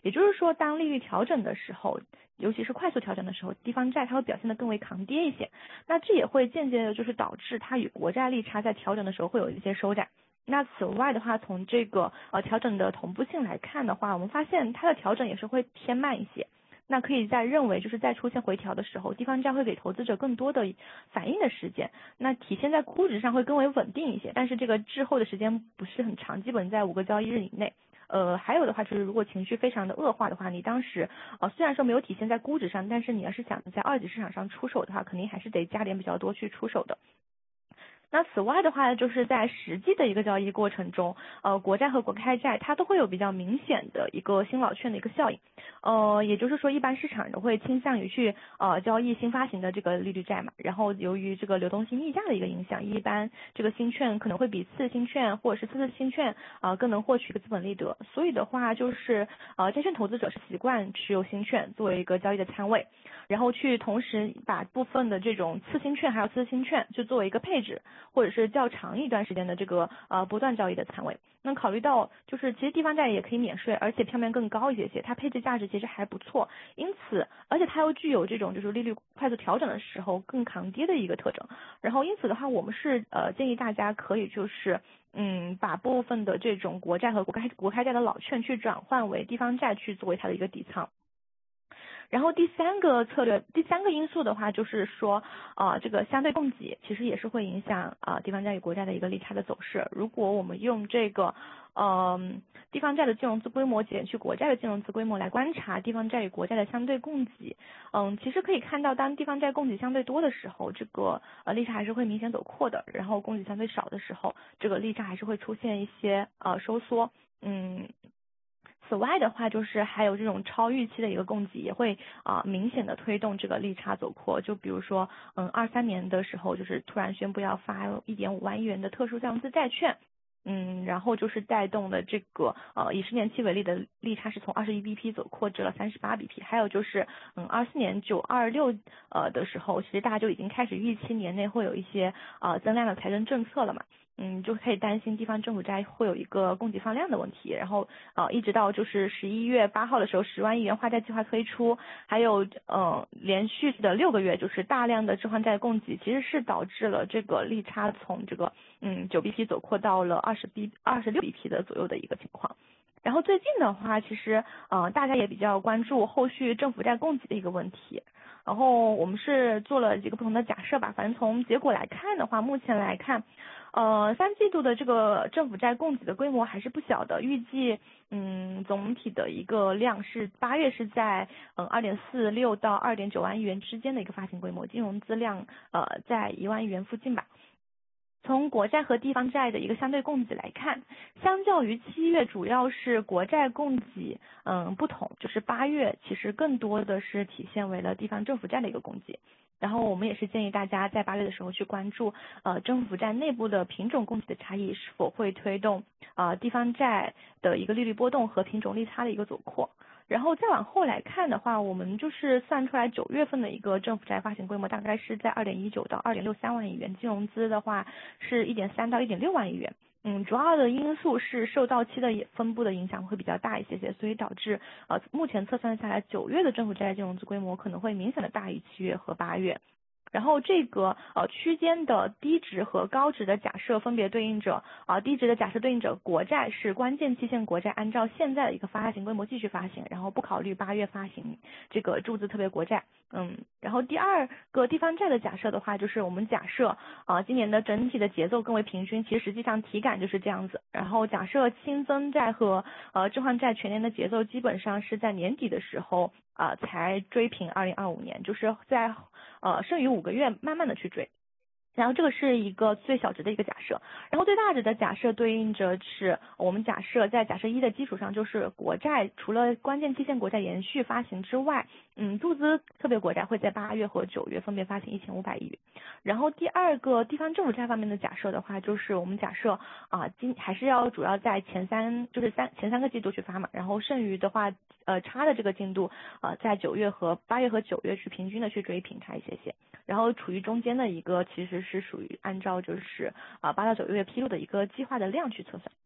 也就是说，当利率调整的时候，尤其是快速调整的时候，地方债它会表现得更为抗跌一些。那这也会间接的就是导致它与国债利差在调整的时候会有一些收窄。那此外的话，从这个呃调整的同步性来看的话，我们发现它的调整也是会偏慢一些。那可以在认为就是在出现回调的时候，地方债会给投资者更多的反应的时间，那体现在估值上会更为稳定一些，但是这个滞后的时间不是很长，基本在五个交易日以内。呃，还有的话就是，如果情绪非常的恶化的话，你当时呃虽然说没有体现在估值上，但是你要是想在二级市场上出手的话，肯定还是得加点比较多去出手的。那此外的话，就是在实际的一个交易过程中，呃，国债和国开债它都会有比较明显的一个新老券的一个效应，呃，也就是说，一般市场人会倾向于去呃交易新发行的这个利率债嘛，然后由于这个流动性溢价的一个影响，一般这个新券可能会比次新券或者是次次新券啊、呃、更能获取一个资本利得，所以的话就是呃债券投资者是习惯持有新券作为一个交易的仓位，然后去同时把部分的这种次新券还有次新券就作为一个配置，或者是较长一段时间的这个呃波段交易的仓位。那考虑到就是其实地方债也可以免税，而且票面更高一些些，它配置价值其实还不错，因此而且它又具有这种就是利率快速调整的时候更抗跌的一个特征。然后因此的话，我们是呃建议大家可以就是嗯把部分的这种国债和国开国开债的老券去转换为地方债去作为它的一个底仓。然后第三个策略，第三个因素的话，就是说，呃，这个相对供给其实也是会影响啊、呃、地方债与国债的一个利差的走势。如果我们用这个，嗯、呃，地方债的净融资规模减去国债的净融资规模来观察地方债与国债的相对供给，嗯，其实可以看到，当地方债供给相对多的时候，这个呃利差还是会明显走扩的；然后供给相对少的时候，这个利差还是会出现一些呃收缩，嗯。此外的话，就是还有这种超预期的一个供给，也会啊、呃、明显的推动这个利差走扩。就比如说，嗯，二三年的时候，就是突然宣布要发一点五万亿元的特殊再融资债券，嗯，然后就是带动的这个呃以十年期为例的利差是从二十一 B P 走扩至了三十八 B P。还有就是嗯二四年九二六呃的时候，其实大家就已经开始预期年内会有一些呃增量的财政政策了嘛。嗯，就可以担心地方政府债会有一个供给放量的问题，然后呃一直到就是十一月八号的时候，十万亿元化债计划推出，还有呃连续的六个月就是大量的置换债供给，其实是导致了这个利差从这个嗯九 B P 走扩到了二十 B 二十六 B P 的左右的一个情况。然后最近的话，其实呃大家也比较关注后续政府债供给的一个问题。然后我们是做了几个不同的假设吧，反正从结果来看的话，目前来看，呃，三季度的这个政府债供给的规模还是不小的，预计嗯总体的一个量是八月是在嗯二点四六到二点九万亿元之间的一个发行规模，净融资量呃在一万亿元附近吧。从国债和地方债的一个相对供给来看，相较于七月主要是国债供给嗯不同，就是八月其实更多的是体现为了地方政府债的一个供给。然后我们也是建议大家在八月的时候去关注呃政府债内部的品种供给的差异是否会推动呃地方债的一个利率波动和品种利差的一个走扩。然后再往后来看的话，我们就是算出来九月份的一个政府债发行规模大概是在二点一九到二点六三万亿元，净融资的话是一点三到一点六万亿元。嗯，主要的因素是受到期的分布的影响会比较大一些些，所以导致呃目前测算下来九月的政府债净融资规模可能会明显的大于七月和八月。然后这个呃区间的低值和高值的假设分别对应着啊、呃、低值的假设对应着国债是关键期限国债按照现在的一个发行规模继续发行，然后不考虑八月发行这个注资特别国债。嗯，然后第二个地方债的假设的话，就是我们假设啊、呃、今年的整体的节奏更为平均，其实实际上体感就是这样子。然后假设新增债和呃置换债全年的节奏基本上是在年底的时候啊、呃、才追平二零二五年，就是在呃剩余五个月慢慢的去追。然后这个是一个最小值的一个假设，然后最大值的假设对应着是我们假设在假设一的基础上，就是国债除了关键期限国债延续发行之外，嗯，注资特别国债会在八月和九月分别发行一千五百亿元。然后第二个地方政府债方面的假设的话，就是我们假设啊，今还是要主要在前三就是三前三个季度去发嘛，然后剩余的话呃差的这个进度呃在九月和八月和九月去平均的去追平它一些些。然后处于中间的一个其实是属于按照就是啊八到九月披露的一个计划的量去测算。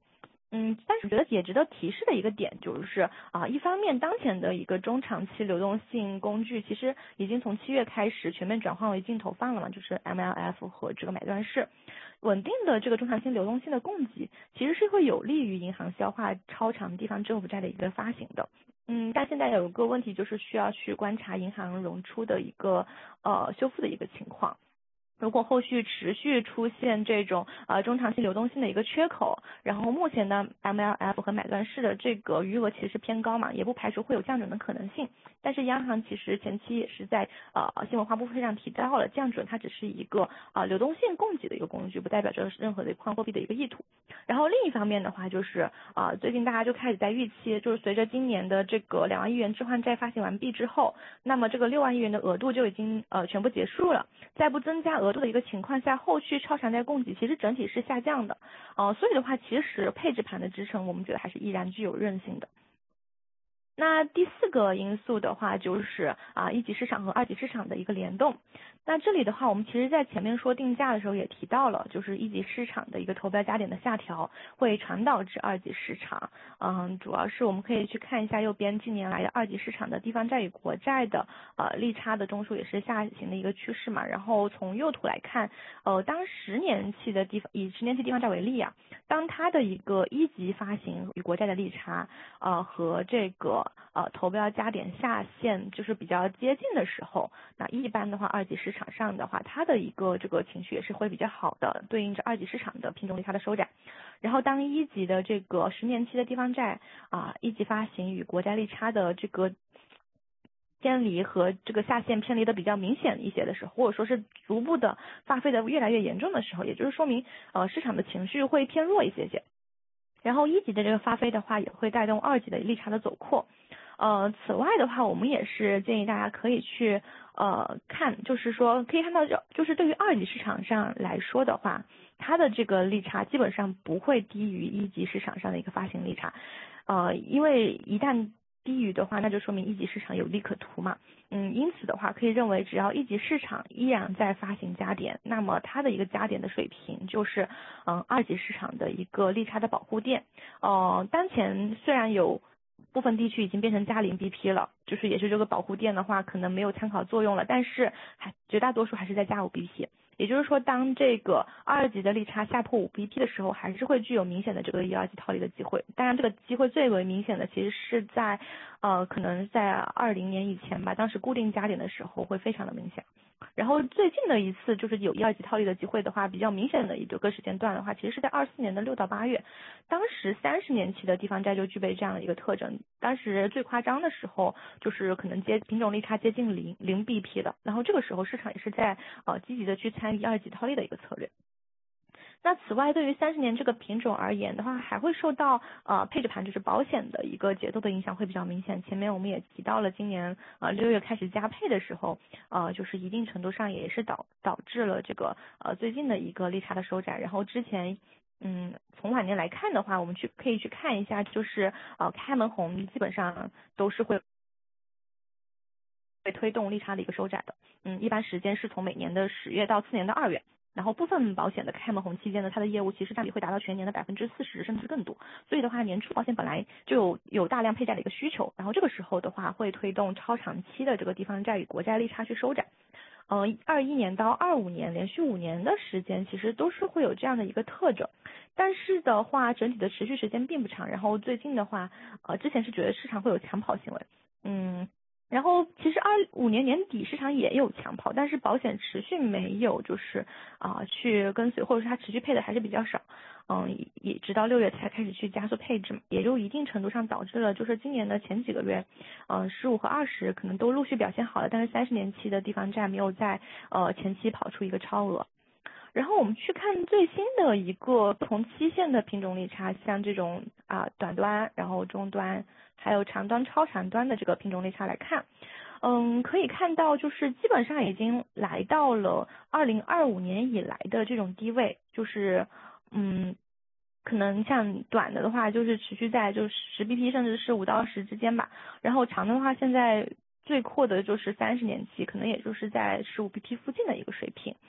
嗯，但是我觉得也值得提示的一个点就是啊、呃，一方面当前的一个中长期流动性工具其实已经从七月开始全面转换为净投放了嘛，就是 M L F 和这个买断式，稳定的这个中长期流动性的供给其实是会有利于银行消化超长地方政府债的一个发行的。嗯，但现在有一个问题就是需要去观察银行融出的一个呃修复的一个情况。如果后续持续出现这种呃中长期流动性的一个缺口，然后目前的 M L F 和买断式的这个余额其实偏高嘛，也不排除会有降准的可能性。但是央行其实前期也是在呃新闻发布会上提到了，降准它只是一个啊、呃、流动性供给的一个工具，不代表着任何的宽货币的一个意图。然后另一方面的话，就是啊、呃、最近大家就开始在预期，就是随着今年的这个两万亿元置换债发行完毕之后，那么这个六万亿元的额度就已经呃全部结束了，再不增加额度的一个情况下，后续超长债供给其实整体是下降的，呃，所以的话，其实配置盘的支撑，我们觉得还是依然具有韧性的。那第四个因素的话，就是啊一级市场和二级市场的一个联动。那这里的话，我们其实在前面说定价的时候也提到了，就是一级市场的一个投标加点的下调会传导至二级市场。嗯，主要是我们可以去看一下右边近年来的二级市场的地方债与国债的呃利差的中枢也是下行的一个趋势嘛。然后从右图来看，呃，当十年期的地方以十年期地方债为例啊，当它的一个一级发行与国债的利差呃和这个呃投标加点下限就是比较接近的时候，那一般的话二级市场上的话，它的一个这个情绪也是会比较好的，对应着二级市场的品种利差的收窄。然后当一级的这个十年期的地方债啊、呃、一级发行与国债利差的这个偏离和这个下限偏离的比较明显一些的时候，或者说是逐步的发费的越来越严重的时候，也就是说明呃市场的情绪会偏弱一些些。然后一级的这个发飞的话，也会带动二级的利差的走扩。呃，此外的话，我们也是建议大家可以去呃看，就是说可以看到，就就是对于二级市场上来说的话，它的这个利差基本上不会低于一级市场上的一个发行利差，呃，因为一旦低于的话，那就说明一级市场有利可图嘛。嗯，因此的话，可以认为只要一级市场依然在发行加点，那么它的一个加点的水平就是嗯二级市场的一个利差的保护垫。呃，当前虽然有部分地区已经变成加零 B P 了，就是也是这个保护垫的话可能没有参考作用了，但是还绝大多数还是在加五 B P。也就是说，当这个二级的利差下破五 B P 的时候，还是会具有明显的这个一二级套利的机会。当然，这个机会最为明显的其实是在呃，可能在二零年以前吧，当时固定加点的时候会非常的明显。然后最近的一次就是有一二级套利的机会的话，比较明显的一个时间段的话，其实是在二四年的六到八月，当时三十年期的地方债就具备这样的一个特征。当时最夸张的时候，就是可能接品种利差接近零零 B P 的，然后这个时候市场也是在呃积极的去参与二级套利的一个策略。那此外，对于三十年这个品种而言的话，还会受到呃配置盘就是保险的一个节奏的影响会比较明显。前面我们也提到了，今年呃六月开始加配的时候，呃就是一定程度上也是导导致了这个呃最近的一个利差的收窄。然后之前嗯从晚年来看的话，我们去可以去看一下，就是呃开门红基本上都是会。会推动利差的一个收窄的，嗯，一般时间是从每年的十月到次年的二月。然后部分保险的开门红期间呢，它的业务其实占比会达到全年的百分之四十甚至更多，所以的话，年初保险本来就有有大量配债的一个需求，然后这个时候的话会推动超长期的这个地方债与国债利差去收窄。呃，二一年到二五年连续五年的时间，其实都是会有这样的一个特征，但是的话，整体的持续时间并不长。然后最近的话，呃，之前是觉得市场会有抢跑行为，嗯。然后其实二五年年底市场也有抢跑，但是保险持续没有就是啊、呃、去跟随，或者是它持续配的还是比较少，嗯，也直到六月才开始去加速配置嘛，也就一定程度上导致了就是今年的前几个月，嗯十五和二十可能都陆续表现好了，但是三十年期的地方债没有在呃前期跑出一个超额。然后我们去看最新的一个不同期限的品种利差，像这种啊、呃、短端，然后中端，还有长端、超长端的这个品种利差来看，嗯，可以看到就是基本上已经来到了二零二五年以来的这种低位，就是嗯，可能像短的的话就是持续在就十 B P 甚至是五到十之间吧，然后长的话现在最阔的就是三十年期，可能也就是在十五 B P 附近的一个水平。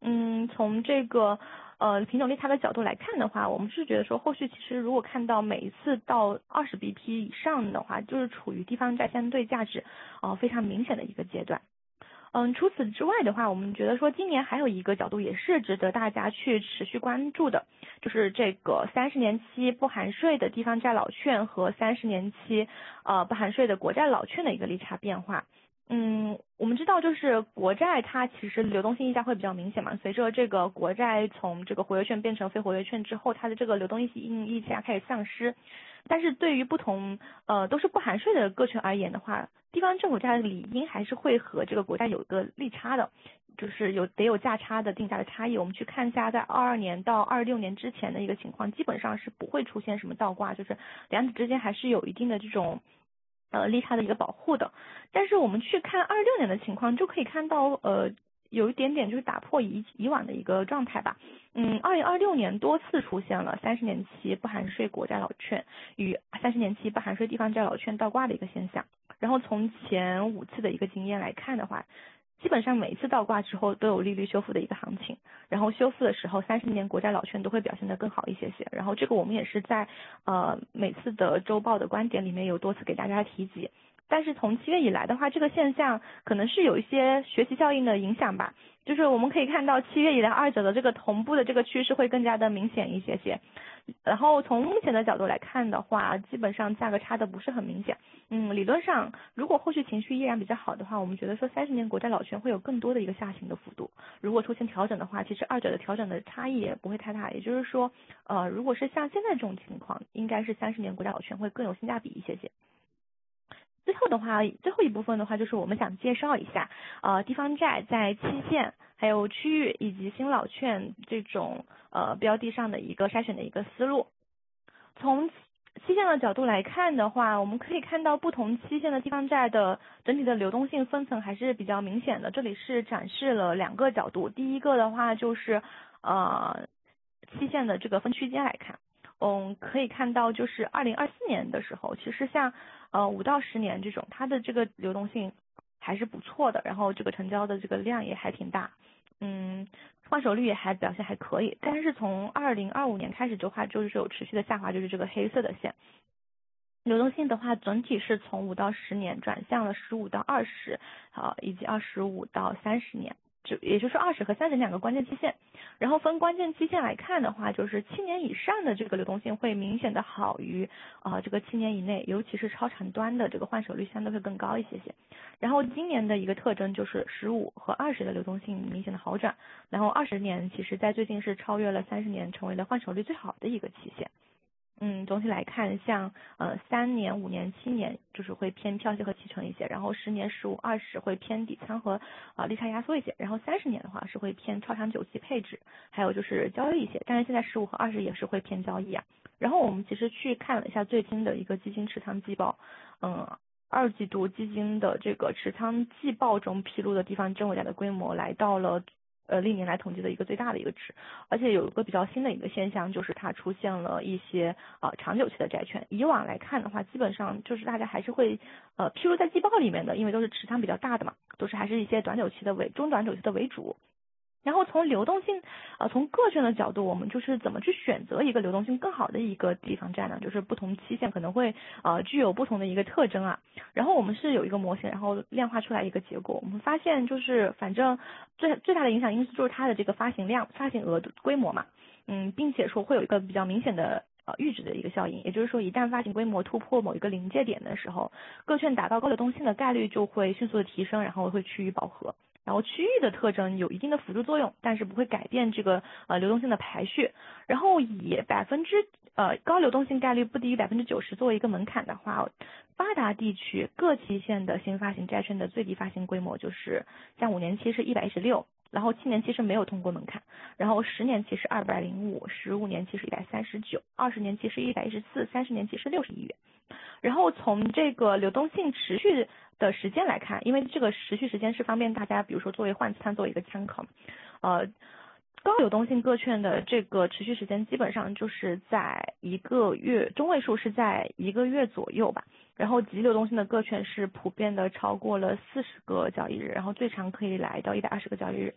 嗯，从这个呃品种利差的角度来看的话，我们是觉得说后续其实如果看到每一次到二十 B P 以上的话，就是处于地方债相对价值呃非常明显的一个阶段。嗯，除此之外的话，我们觉得说今年还有一个角度也是值得大家去持续关注的，就是这个三十年期不含税的地方债老券和三十年期呃不含税的国债老券的一个利差变化。嗯，我们知道就是国债它其实流动性溢价会比较明显嘛，随着这个国债从这个活跃券变成非活跃券之后，它的这个流动性溢价开始丧失。但是对于不同呃都是不含税的个券而言的话，地方政府债理应还是会和这个国债有一个利差的，就是有得有价差的定价的差异。我们去看一下在二二年到二六年之前的一个情况，基本上是不会出现什么倒挂，就是两者之间还是有一定的这种呃利差的一个保护的。但是我们去看二六年的情况，就可以看到呃有一点点就是打破以以往的一个状态吧。嗯，二零二六年多次出现了三十年期不含税国债老券与三十年期不含税地方债老券倒挂的一个现象。然后从前五次的一个经验来看的话，基本上每一次倒挂之后都有利率修复的一个行情，然后修复的时候三十年国债老券都会表现得更好一些些。然后这个我们也是在呃每次的周报的观点里面有多次给大家提及。但是从七月以来的话，这个现象可能是有一些学习效应的影响吧，就是我们可以看到七月以来二者的这个同步的这个趋势会更加的明显一些些。然后从目前的角度来看的话，基本上价格差的不是很明显。嗯，理论上如果后续情绪依然比较好的话，我们觉得说三十年国债老券会有更多的一个下行的幅度。如果出现调整的话，其实二者的调整的差异也不会太大。也就是说，呃，如果是像现在这种情况，应该是三十年国债老券会更有性价比一些些。最后的话，最后一部分的话，就是我们想介绍一下，呃，地方债在期限、还有区域以及新老券这种呃标的上的一个筛选的一个思路。从期限的角度来看的话，我们可以看到不同期限的地方债的整体的流动性分层还是比较明显的。这里是展示了两个角度，第一个的话就是呃期限的这个分区间来看。嗯，可以看到就是二零二四年的时候，其实像呃五到十年这种，它的这个流动性还是不错的，然后这个成交的这个量也还挺大，嗯，换手率也还表现还可以。但是从二零二五年开始的话，就是有持续的下滑，就是这个黑色的线。流动性的话，整体是从五到十年转向了十五到二十，啊，以及二十五到三十年。就也就是二十和三十两个关键期限，然后分关键期限来看的话，就是七年以上的这个流动性会明显的好于啊、呃、这个七年以内，尤其是超长端的这个换手率相对会更高一些些。然后今年的一个特征就是十五和二十的流动性明显的好转，然后二十年其实在最近是超越了三十年，成为了换手率最好的一个期限。嗯，总体来看，像呃三年、五年、七年就是会偏票息和提成一些，然后十年、十五、二十会偏底仓和啊、呃、利差压缩一些，然后三十年的话是会偏超长久期配置，还有就是交易一些。但是现在十五和二十也是会偏交易啊。然后我们其实去看了一下最新的一个基金持仓季报，嗯，二季度基金的这个持仓季报中披露的地方政委债的规模来到了。呃，历年来统计的一个最大的一个值，而且有一个比较新的一个现象，就是它出现了一些呃长久期的债券。以往来看的话，基本上就是大家还是会呃披露在季报里面的，因为都是持仓比较大的嘛，都是还是一些短久期的为中短久期的为主。然后从流动性，呃，从个券的角度，我们就是怎么去选择一个流动性更好的一个地方债呢？就是不同期限可能会呃具有不同的一个特征啊。然后我们是有一个模型，然后量化出来一个结果，我们发现就是反正最最大的影响因素就是它的这个发行量、发行额的规模嘛，嗯，并且说会有一个比较明显的呃阈值的一个效应，也就是说一旦发行规模突破某一个临界点的时候，个券达到高流动性的概率就会迅速的提升，然后会趋于饱和。然后区域的特征有一定的辅助作用，但是不会改变这个呃流动性的排序。然后以百分之呃高流动性概率不低于百分之九十作为一个门槛的话，发达地区各期限的新发行债券的最低发行规模就是像五年期是一百一十六，然后七年期是没有通过门槛，然后十年期是二百零五，十五年期是一百三十九，二十年期是一百一十四，三十年期是六十亿元。然后从这个流动性持续的时间来看，因为这个持续时间是方便大家比如说作为换仓作为一个参考，呃高流动性个券的这个持续时间基本上就是在一个月，中位数是在一个月左右吧。然后极流动性的个券是普遍的超过了四十个交易日，然后最长可以来到一百二十个交易日。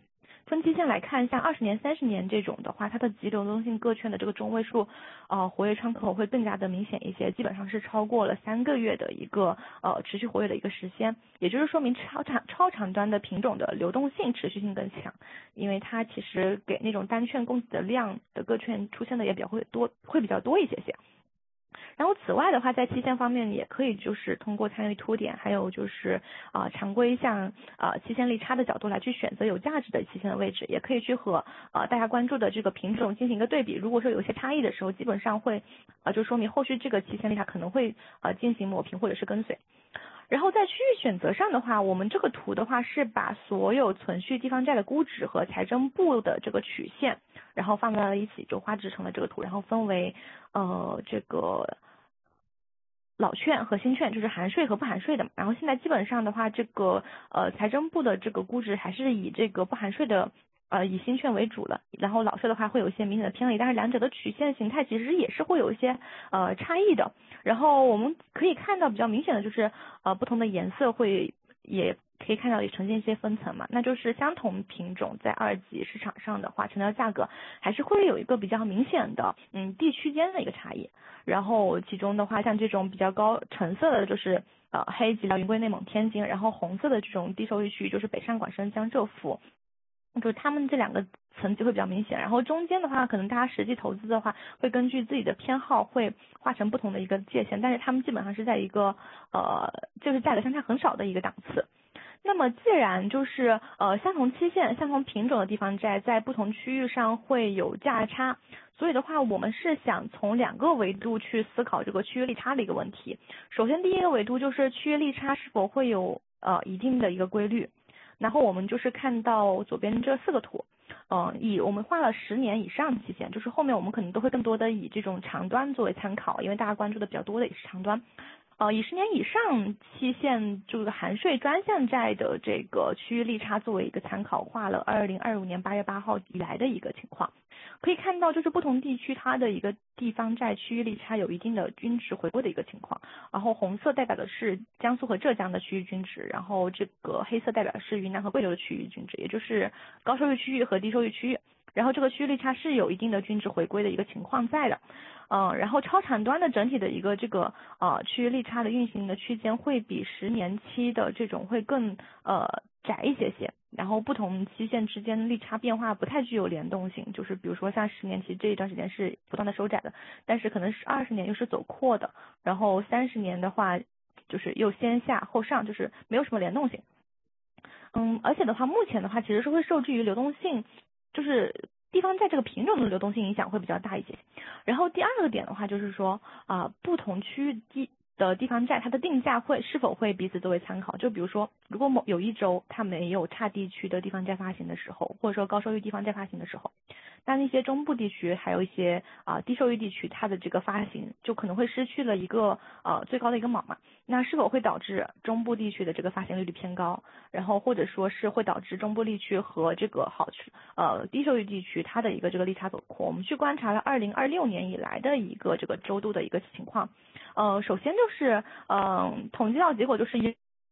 分期线来看，像二十年、三十年这种的话，它的极流动性各券的这个中位数，呃，活跃窗口会更加的明显一些，基本上是超过了三个月的一个呃持续活跃的一个时间，也就是说明超长超长端的品种的流动性持续性更强，因为它其实给那种单券供给的量的各券出现的也比较会多，会比较多一些些。然后此外的话，在期限方面也可以就是通过参与凸点，还有就是啊、呃、常规像呃期限利差的角度来去选择有价值的期限的位置，也可以去和呃大家关注的这个品种进行一个对比。如果说有一些差异的时候，基本上会呃就说明后续这个期限利差可能会呃进行抹平或者是跟随。然后在区域选择上的话，我们这个图的话是把所有存续地方债的估值和财政部的这个曲线，然后放在了一起，就画制成了这个图，然后分为呃这个老券和新券，就是含税和不含税的。然后现在基本上的话，这个呃财政部的这个估值还是以这个不含税的呃以新券为主了，然后老税的话会有一些明显的偏离，但是两者的曲线形态其实也是会有一些呃差异的。然后我们可以看到比较明显的就是呃不同的颜色会也可以看到也呈现一些分层嘛，那就是相同品种在二级市场上的话，成交价格还是会有一个比较明显的嗯地区间的一个差异。然后其中的话，像这种比较高橙色的就是呃黑吉辽云贵内蒙天津，然后红色的这种低收益区域就是北上广深江浙沪，就是他们这两个层级会比较明显。然后中间的话，可能大家实际投资的话，会根据自己的偏好会画成不同的一个界限，但是他们基本上是在一个呃就是价格相差很少的一个档次。那么既然就是呃相同期限、相同品种的地方债在不同区域上会有价差，所以的话我们是想从两个维度去思考这个区域利差的一个问题。首先第一个维度就是区域利差是否会有呃一定的一个规律，然后我们就是看到左边这四个图。嗯、呃，以我们画了十年以上期限，就是后面我们可能都会更多的以这种长端作为参考，因为大家关注的比较多的也是长端。呃，以十年以上期限这个含税专项债的这个区域利差作为一个参考，画了二零二五年八月八号以来的一个情况。可以看到，就是不同地区它的一个地方债区域利差有一定的均值回归的一个情况。然后红色代表的是江苏和浙江的区域均值，然后这个黑色代表的是云南和贵州的区域均值，也就是高收益区域和低收益区域。然后这个区域利差是有一定的均值回归的一个情况在的。嗯、呃，然后超长端的整体的一个这个呃区域利差的运行的区间会比十年期的这种会更呃窄一些些，然后不同期限之间利差变化不太具有联动性，就是比如说像十年期这一段时间是不断的收窄的，但是可能是二十年又是走扩的，然后三十年的话就是又先下后上，就是没有什么联动性。嗯，而且的话目前的话其实是会受制于流动性，就是地方债这个品种的流动性影响会比较大一些。然后第二个点的话就是说啊、呃，不同区域地的地方债它的定价会是否会彼此作为参考，就比如说如果某有一周它没有差地区的地方债发行的时候，或者说高收益地方债发行的时候，那那些中部地区还有一些啊、呃、低收益地区它的这个发行就可能会失去了一个呃最高的一个锚嘛，那是否会导致中部地区的这个发行利率偏高，然后或者说是会导致中部地区和这个好呃低收益地区它的一个这个利差走扩。我们去观察了二零二六年以来的一个这个周度的一个情况，呃首先就是嗯、呃、统计到结果就是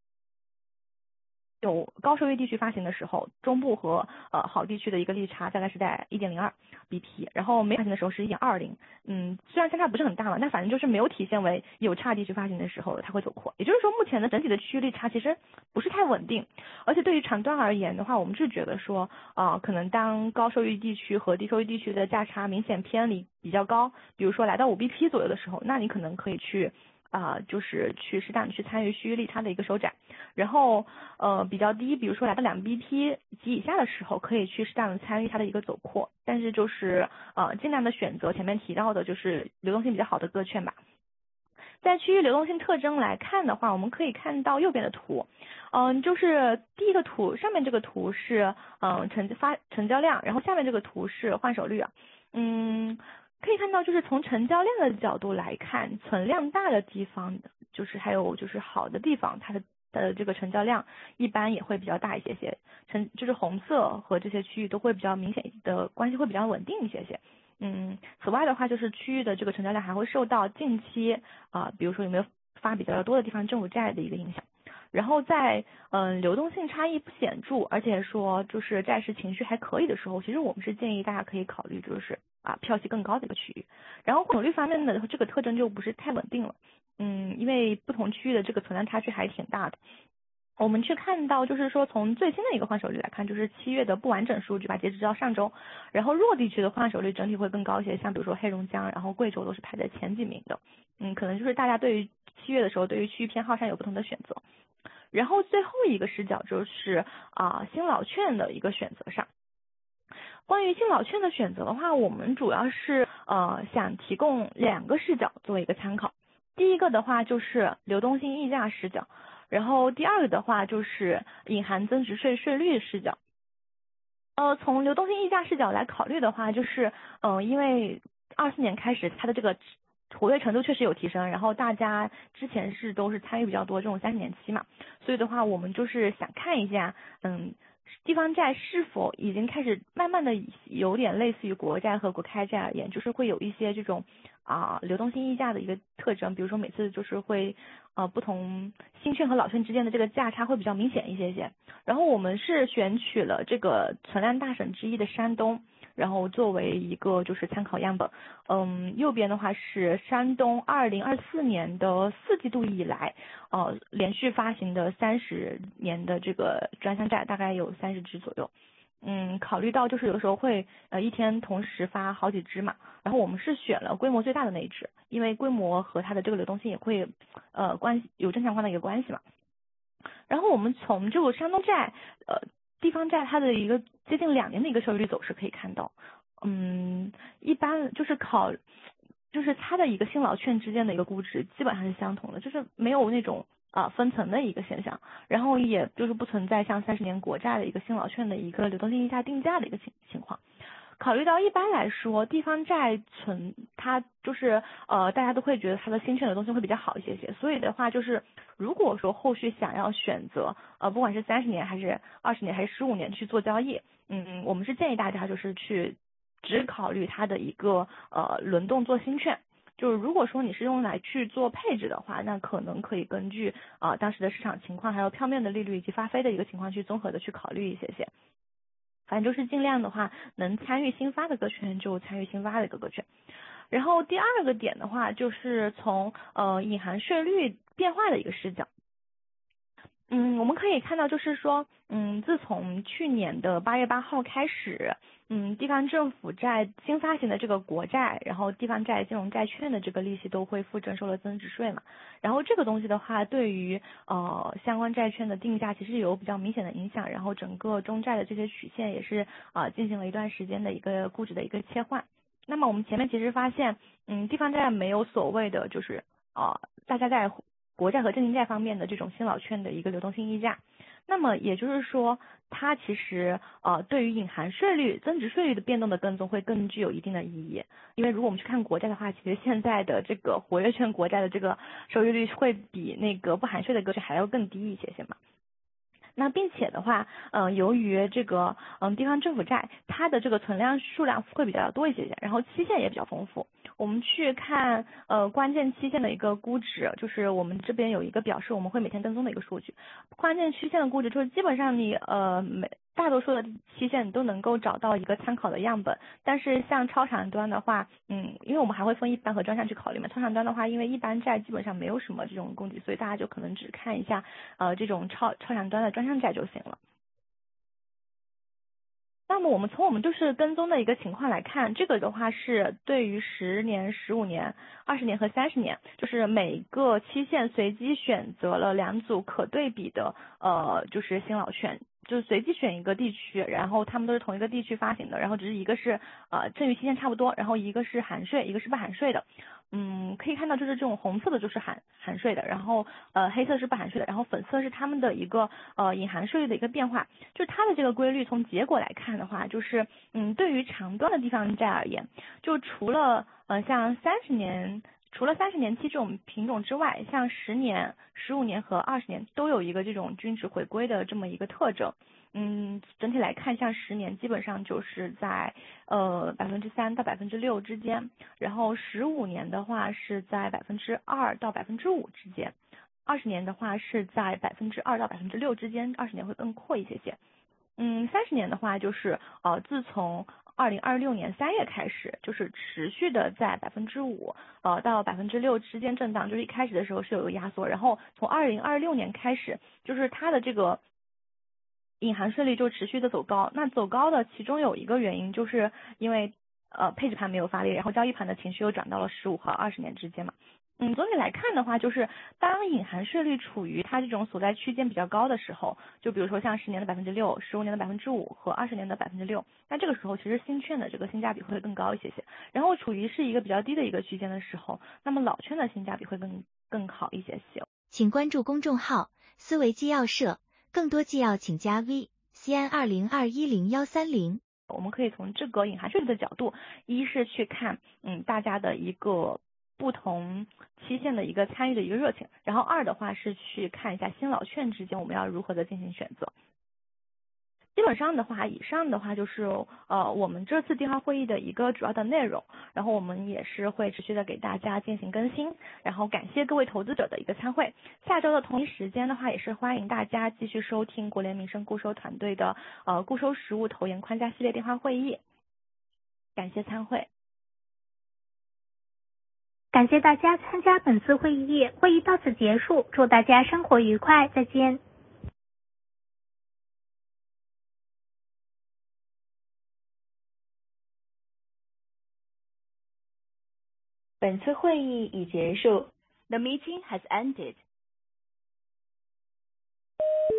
有高收益地区发行的时候，中部和呃好地区的一个利差大概是在 一点零二 B P， 然后没发行的时候是 一点二零， 嗯，虽然相差不是很大嘛，但反正就是没有体现为有差地区发行的时候它会走扩。也就是说目前的整体的区域利差其实不是太稳定，而且对于长端而言的话，我们是觉得说啊、呃，可能当高收益地区和低收益地区的价差明显偏离比较高，比如说来到 五 B P 左右的时候，那你可能可以去啊、呃，就是去适当去参与区域利差的一个收窄，然后呃比较低，比如说来到两 B P 及以下的时候，可以去适当的参与它的一个走扩，但是就是呃尽量的选择前面提到的就是流动性比较好的各券吧。在区域流动性特征来看的话，我们可以看到右边的图，嗯、呃，就是第一个图上面这个图是嗯、呃、成发成交量，然后下面这个图是换手率啊，嗯。可以看到，就是从成交量的角度来看，存量大的地方，就是还有就是好的地方，它的的这个成交量一般也会比较大一些些，成就是红色和这些区域都会比较明显的关系会比较稳定一些些。嗯，此外的话，就是区域的这个成交量还会受到近期啊、呃，比如说有没有发比较多的地方政府债的一个影响。 然后在嗯、呃、流动性差异不显著，而且说就是债市情绪还可以的时候，其实我们是建议大家可以考虑就是啊票息更高的一个区域。然后换手率方面的这个特征就不是太稳定了，嗯，因为不同区域的这个存量差距还挺大的。我们去看到，就是说从最新的一个换手率来看，就是七月的不完整数据吧，截止到上周，然后弱地区的换手率整体会更高一些，像比如说黑龙江，然后贵州都是排在前几名的，嗯，可能就是大家对于七月的时候对于区域偏好上有不同的选择。然后最后一个视角就是啊、呃、新老券的一个选择上，关于新老券的选择的话，我们主要是呃想提供两个视角作为一个参考，第一个的话就是流动性溢价视角。然后第二个的话就是隐含增值税税率视角。呃，从流动性溢价视角来考虑的话，就是嗯、呃，因为二四年开始它的这个活跃程度确实有提升，然后大家之前是都是参与比较多这种三十年期嘛，所以的话我们就是想看一下，嗯，地方债是否已经开始慢慢的有点类似于国债和国开债而言，就是会有一些这种啊、呃、流动性溢价的一个特征，比如说每次就是会呃不同新券和老券之间的这个价差会比较明显一些些。然后我们是选取了这个存量大省之一的山东，然后作为一个就是参考样本。嗯，右边的话是山东二零二四年的四季度以来，呃，连续发行的三十年的这个专项债，大概有三十只左右。嗯，考虑到就是有的时候会呃一天同时发好几只嘛，然后我们是选了规模最大的那一只，因为规模和它的这个流动性也会呃关系有正相关的一个关系嘛。然后我们从这个山东债呃地方债它的一个接近两年的一个收益率走势可以看到，嗯，一般就是考就是它的一个新老券之间的一个估值基本上是相同的，就是没有那种啊、呃、分层的一个现象，然后也就是不存在像三十年国债的一个新老券的一个流动性溢价定价的一个情情况。考虑到一般来说地方债存它就是呃大家都会觉得它的新券流动性会比较好一些些，所以的话就是如果说后续想要选择呃不管是三十年还是二十年还是十五年去做交易，嗯，我们是建议大家就是去只考虑它的一个呃轮动做新券。就是如果说你是用来去做配置的话，那可能可以根据啊、呃、当时的市场情况，还有票面的利率以及发飞的一个情况去综合的去考虑一些些。反正就是尽量的话，能参与新发的歌券就参与新发的一个歌券。然后第二个点的话，就是从呃隐含税率变化的一个视角。嗯，我们可以看到，就是说，嗯，自从去年的八月八号开始，嗯，地方政府债新发行的这个国债，然后地方债金融债券的这个利息都恢复征收了增值税嘛，然后这个东西的话，对于呃相关债券的定价其实有比较明显的影响，然后整个中债的这些曲线也是啊、呃、进行了一段时间的一个估值的一个切换。那么我们前面其实发现，嗯，地方债没有所谓的就是啊、呃、大家在国债和证金债方面的这种新老券的一个流动性溢价，那么也就是说，它其实呃对于隐含税率、增值税率的变动的跟踪会更具有一定的意义。因为如果我们去看国债的话，其实现在的这个活跃券国债的这个收益率会比那个不含税的歌券还要更低一些些嘛。那并且的话，嗯、呃，由于这个嗯、呃、地方政府债它的这个存量数量会比较多一些些，然后期限也比较丰富。我们去看呃关键期限的一个估值，就是我们这边有一个表示，我们会每天跟踪的一个数据。关键期限的估值就是基本上你呃每大多数的期限都能够找到一个参考的样本，但是像超长端的话，嗯，因为我们还会分一般和专项去考虑嘛。超长端的话，因为一般债基本上没有什么这种供给，所以大家就可能只看一下呃这种超超长端的专项债就行了。那么我们从我们就是跟踪的一个情况来看，这个的话是对于十年、十五年、二十年和三十年，就是每个期限随机选择了两组可对比的呃就是新老券。就是随机选一个地区，然后他们都是同一个地区发行的，然后只是一个是呃剩余期限差不多，然后一个是含税，一个是不含税的。嗯，可以看到就是这种红色的就是含含税的，然后呃黑色是不含税的，然后粉色是他们的一个呃隐含税率的一个变化。就是它的这个规律从结果来看的话，就是嗯对于长端的地方债而言，就除了呃像三十年。除了三十年期这种品种之外，像十年、十五年和二十年都有一个这种均值回归的这么一个特征。嗯，整体来看，像十年基本上就是在呃百分之三到百分之六之间，然后十五年的话是在百分之二到百分之五之间。 二十年的话是在百分之二到百分之六之间，二十年会更阔一些些。嗯，三十年的话就是呃，自从二零二六年三月开始，就是持续的在百分之五呃到百分之六之间震荡，就是一开始的时候是有个压缩，然后从二零二六年开始，就是它的这个隐含税率就持续的走高。那走高的其中有一个原因就是因为呃配置盘没有发力，然后交易盘的情绪又转到了十五和二十年之间嘛。嗯，总体来看的话，就是当隐含税率处于它这种所在区间比较高的时候，就比如说像十年的百分之六、十五年的百分之五和二十年的百分之六，那这个时候其实新券的这个性价比会更高一些些。然后处于是一个比较低的一个区间的时候，那么老券的性价比会更更好一些些。 请关注公众号思维纪要社，更多纪要请加 V C N 二零二一零幺三零。 我们可以从这个隐含税率的角度，一是去看嗯大家的一个不同期限的一个参与的一个热情，然后二的话是去看一下新老券之间我们要如何的进行选择。基本上的话，以上的话就是呃我们这次电话会议的一个主要的内容，然后我们也是会持续的给大家进行更新，然后感谢各位投资者的一个参会。下周的同一时间的话，也是欢迎大家继续收听国联民生固收团队的呃固收实务投研宽加系列电话会议。感谢参会。 感谢大家参加本次会议，会议到此结束，祝大家生活愉快，再见。 本次会议已结束。 The meeting has ended.